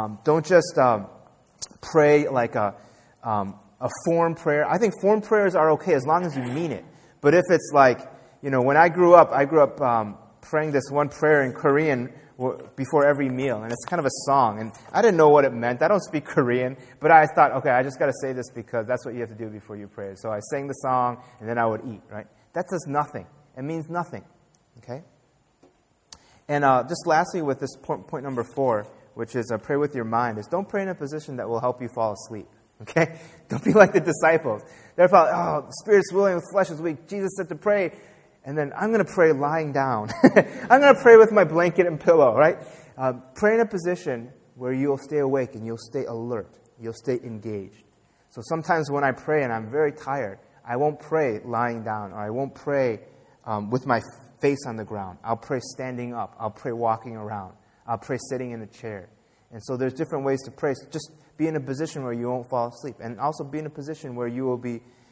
pray like a form prayer. I think form prayers are okay as long as you mean it. But if it's like, when I grew up praying this one prayer in Korean before every meal, and it's kind of a song, and I didn't know what it meant. I don't speak Korean, but I thought, okay, I just got to say this because that's what you have to do before you pray. So I sang the song, and then I would eat, right? That does nothing. It means nothing, okay? And just lastly with this point number 4, which is pray with your mind, is don't pray in a position that will help you fall asleep, okay? Don't be like the disciples. They're probably, the spirit's willing, the flesh is weak. Jesus said to pray. And then I'm going to pray lying down. I'm going to pray with my blanket and pillow, right? Pray in a position where you'll stay awake and you'll stay alert. You'll stay engaged. So sometimes when I pray and I'm very tired, I won't pray lying down, or I won't pray with my face on the ground. I'll pray standing up. I'll pray walking around. I'll pray sitting in a chair. And so there's different ways to pray. So just be in a position where you won't fall asleep. And also be in a position where you will be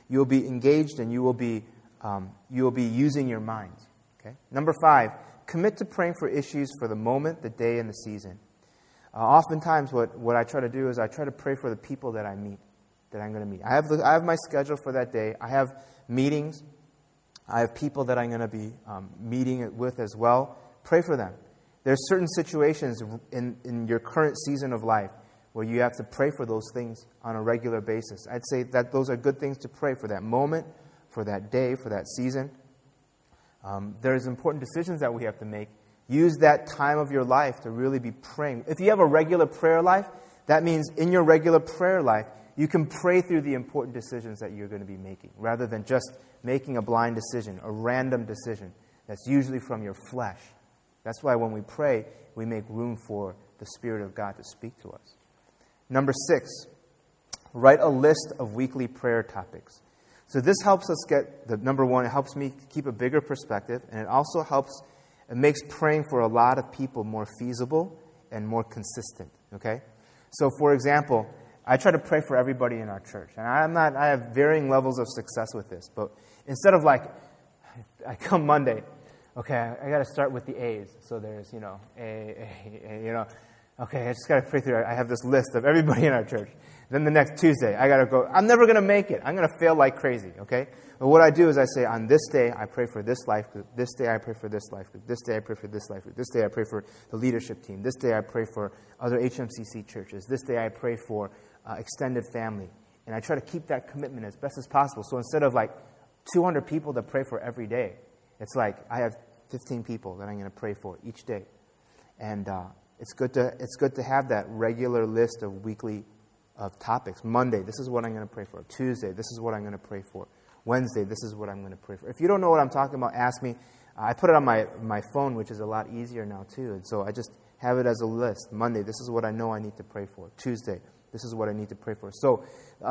You will be engaged and you will be using your minds. Okay? Number 5, commit to praying for issues for the moment, the day, and the season. Oftentimes what I try to do is I try to pray for the people that I meet, that I'm going to meet. I have my schedule for that day. I have meetings. I have people that I'm going to be meeting with as well. Pray for them. There's certain situations in your current season of life where you have to pray for those things on a regular basis. I'd say that those are good things to pray for that moment, for that day, for that season. There's important decisions that we have to make. Use that time of your life to really be praying. If you have a regular prayer life, that means in your regular prayer life, you can pray through the important decisions that you're going to be making, rather than just making a blind decision, a random decision that's usually from your flesh. That's why when we pray, we make room for the Spirit of God to speak to us. Number 6, write a list of weekly prayer topics. So this helps us number 1, it helps me keep a bigger perspective, and it also it makes praying for a lot of people more feasible and more consistent, okay? So for example, I try to pray for everybody in our church, and I have varying levels of success with this, but instead of I come Monday, okay, I got to start with the A's, so there's, A, okay, I just got to pray through. I have this list of everybody in our church. Then the next Tuesday, I got to go. I'm never going to make it. I'm going to fail like crazy, okay? But what I do is I say, on this day, I pray for this life group. This day, I pray for this life group. This day, I pray for this life group. This day, I pray for the leadership team. This day, I pray for other HMCC churches. This day, I pray for extended family. And I try to keep that commitment as best as possible. So instead of 200 people to pray for every day, it's I have 15 people that I'm going to pray for each day. And it's good to have that regular list of weekly topics. Monday, this is what I'm going to pray for. Tuesday, this is what I'm going to pray for. Wednesday, this is what I'm going to pray for. If you don't know what I'm talking about, ask me. I put it on my phone, which is a lot easier now too. And so I just have it as a list. Monday, this is what I know I need to pray for. Tuesday, this is what I need to pray for. So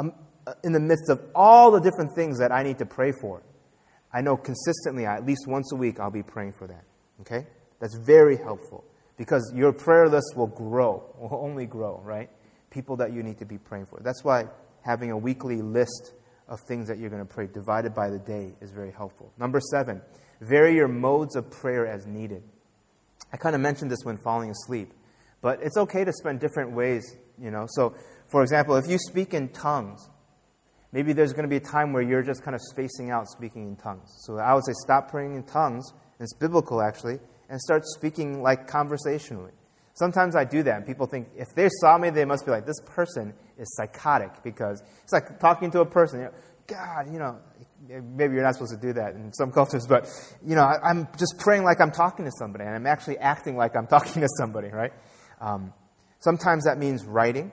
in the midst of all the different things that I need to pray for, I know consistently, at least once a week, I'll be praying for that. Okay? That's very helpful, because your prayer list will only grow, right? People that you need to be praying for. That's why having a weekly list of things that you're going to pray divided by the day is very helpful. Number 7, vary your modes of prayer as needed. I kind of mentioned this when falling asleep, but it's okay to spend different ways, So, for example, if you speak in tongues, maybe there's going to be a time where you're just kind of spacing out speaking in tongues. So I would say stop praying in tongues, and it's biblical actually, and start speaking conversationally. Sometimes I do that, and people think, if they saw me, they must be like, this person is psychotic, because it's like talking to a person. God, maybe you're not supposed to do that in some cultures, but, I'm just praying like I'm talking to somebody, and I'm actually acting like I'm talking to somebody, right? Sometimes that means writing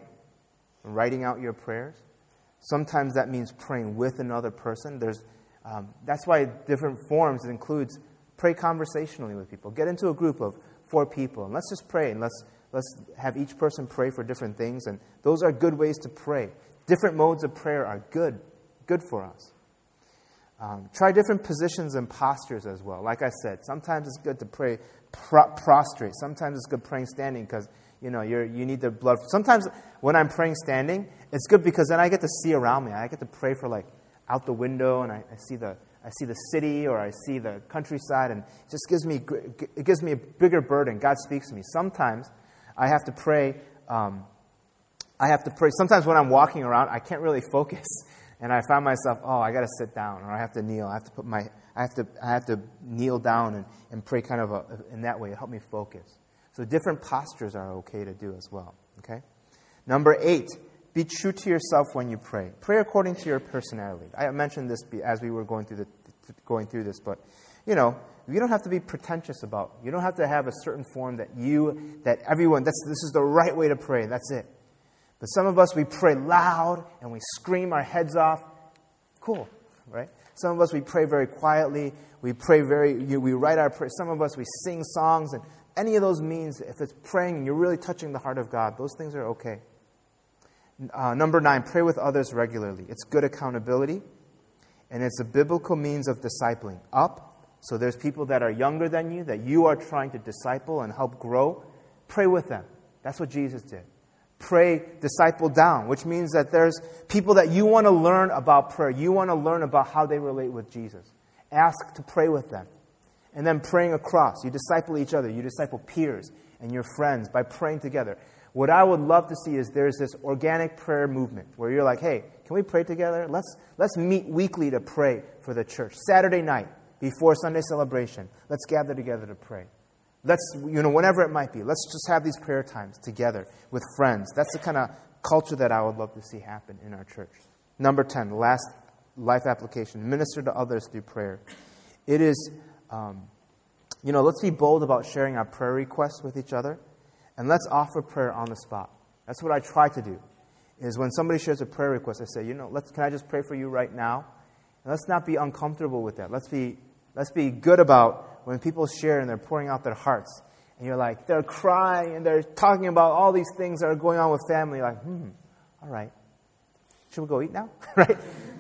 out your prayers. Sometimes that means praying with another person. That's why different forms, it includes pray conversationally with people. Get into a group of 4 people, and let's just pray, and let's have each person pray for different things, and those are good ways to pray. Different modes of prayer are good for us. Try different positions and postures as well. Like I said, sometimes it's good to pray prostrate. Sometimes it's good praying standing, because you need the blood. Sometimes when I'm praying standing, it's good because then I get to see around me. I get to pray for out the window, and I see the city, or I see the countryside, and it just gives me a bigger burden. God speaks to me. Sometimes I have to pray. Sometimes when I'm walking around, I can't really focus, and I find myself, I got to sit down, or I have to kneel. I have to kneel down and pray kind of in that way to help me focus. So different postures are okay to do as well. Okay. Number 8. Be true to yourself when you pray. Pray according to your personality. I mentioned this as we were going through this, but you don't have to be pretentious about. You don't have to have a certain form that everyone. This is the right way to pray. That's it. But some of us, we pray loud and we scream our heads off. Cool, right? Some of us, we pray very quietly. We pray we write our prayers. Some of us, we sing songs, and any of those means, if it's praying and you're really touching the heart of God, those things are okay. Number 9, pray with others regularly. It's good accountability, and it's a biblical means of discipling. So there's people that are younger than you that you are trying to disciple and help grow. Pray with them. That's what Jesus did. Pray disciple down, which means that there's people that you want to learn about prayer. You want to learn about how they relate with Jesus. Ask to pray with them. And then praying across. You disciple each other. You disciple peers and your friends by praying together. What I would love to see is there's this organic prayer movement where you're like, hey, can we pray together? Let's meet weekly to pray for the church. Saturday night before Sunday celebration, let's gather together to pray. Let's, whenever it might be, let's just have these prayer times together with friends. That's the kind of culture that I would love to see happen in our church. Number 10, last life application, minister to others through prayer. It is, let's be bold about sharing our prayer requests with each other, and let's offer prayer on the spot. That's what I try to do, is when somebody shares a prayer request, I say, can I just pray for you right now? And let's not be uncomfortable with that. Let's be good about when people share and they're pouring out their hearts. And you're like, they're crying and they're talking about all these things that are going on with family. You're like, all right. Should we go eat now? Right?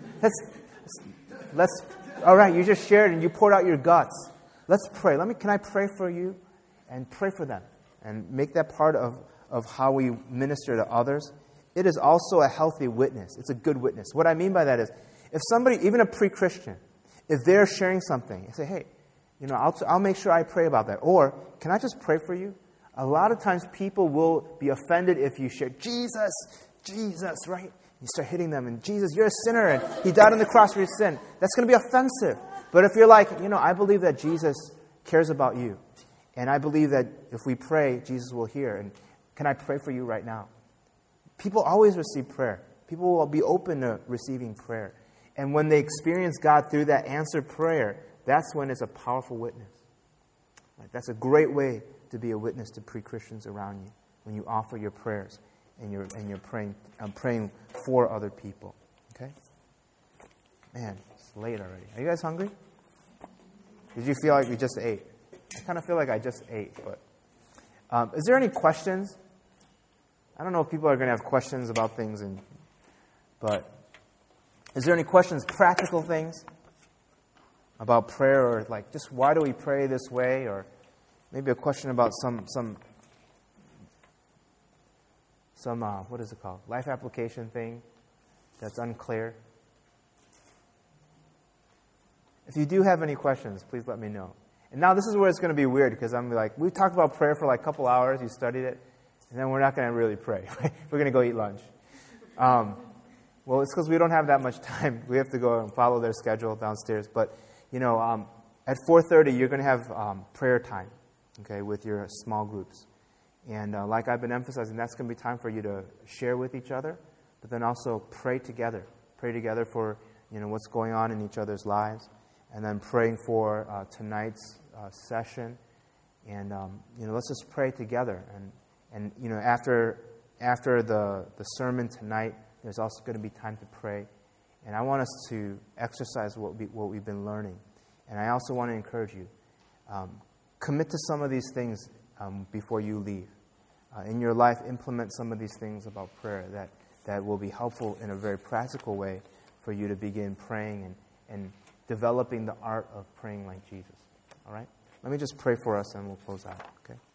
All right, you just shared and you poured out your guts. Let's pray. Can I pray for you? And pray for them. And make that part of how we minister to others. It is also a healthy witness. It's a good witness. What I mean by that is, if somebody, even a pre-Christian, if they're sharing something, I say, hey, I'll make sure I pray about that. Or, can I just pray for you? A lot of times people will be offended if you share, Jesus, right? You start hitting them, and Jesus, you're a sinner, and He died on the cross for your sin. That's going to be offensive. But if you're like, I believe that Jesus cares about you, and I believe that if we pray, Jesus will hear, and can I pray for you right now? People always receive prayer. People will be open to receiving prayer. And when they experience God through that answered prayer, that's when it's a powerful witness. Right? That's a great way to be a witness to pre-Christians around you, when you offer your prayers and you're praying for other people. Okay? Man, it's late already. Are you guys hungry? Did you feel like we just ate? I kind of feel like I just ate, but is there any questions? I don't know if people are going to have questions about things, but is there any questions, practical things about prayer, or like just why do we pray this way, or maybe a question about some what is it called, life application thing that's unclear? If you do have any questions, please let me know. And now this is where it's going to be weird, because I'm like, we talked about prayer for like a couple hours, you studied it, and then we're not going to really pray. Right? We're going to go eat lunch. Well, it's because we don't have that much time. We have to go and follow their schedule downstairs. But, at 4:30, you're going to have prayer time, okay, with your small groups. And like I've been emphasizing, that's going to be time for you to share with each other, but then also pray together. Pray together for, what's going on in each other's lives. And then praying for tonight's session. And, let's just pray together. And after the sermon tonight, there's also going to be time to pray. And I want us to exercise what we've been learning. And I also want to encourage you, commit to some of these things before you leave. In your life, implement some of these things about prayer that will be helpful in a very practical way for you to begin praying and developing the art of praying like Jesus. All right? Let me just pray for us and we'll close out. Okay?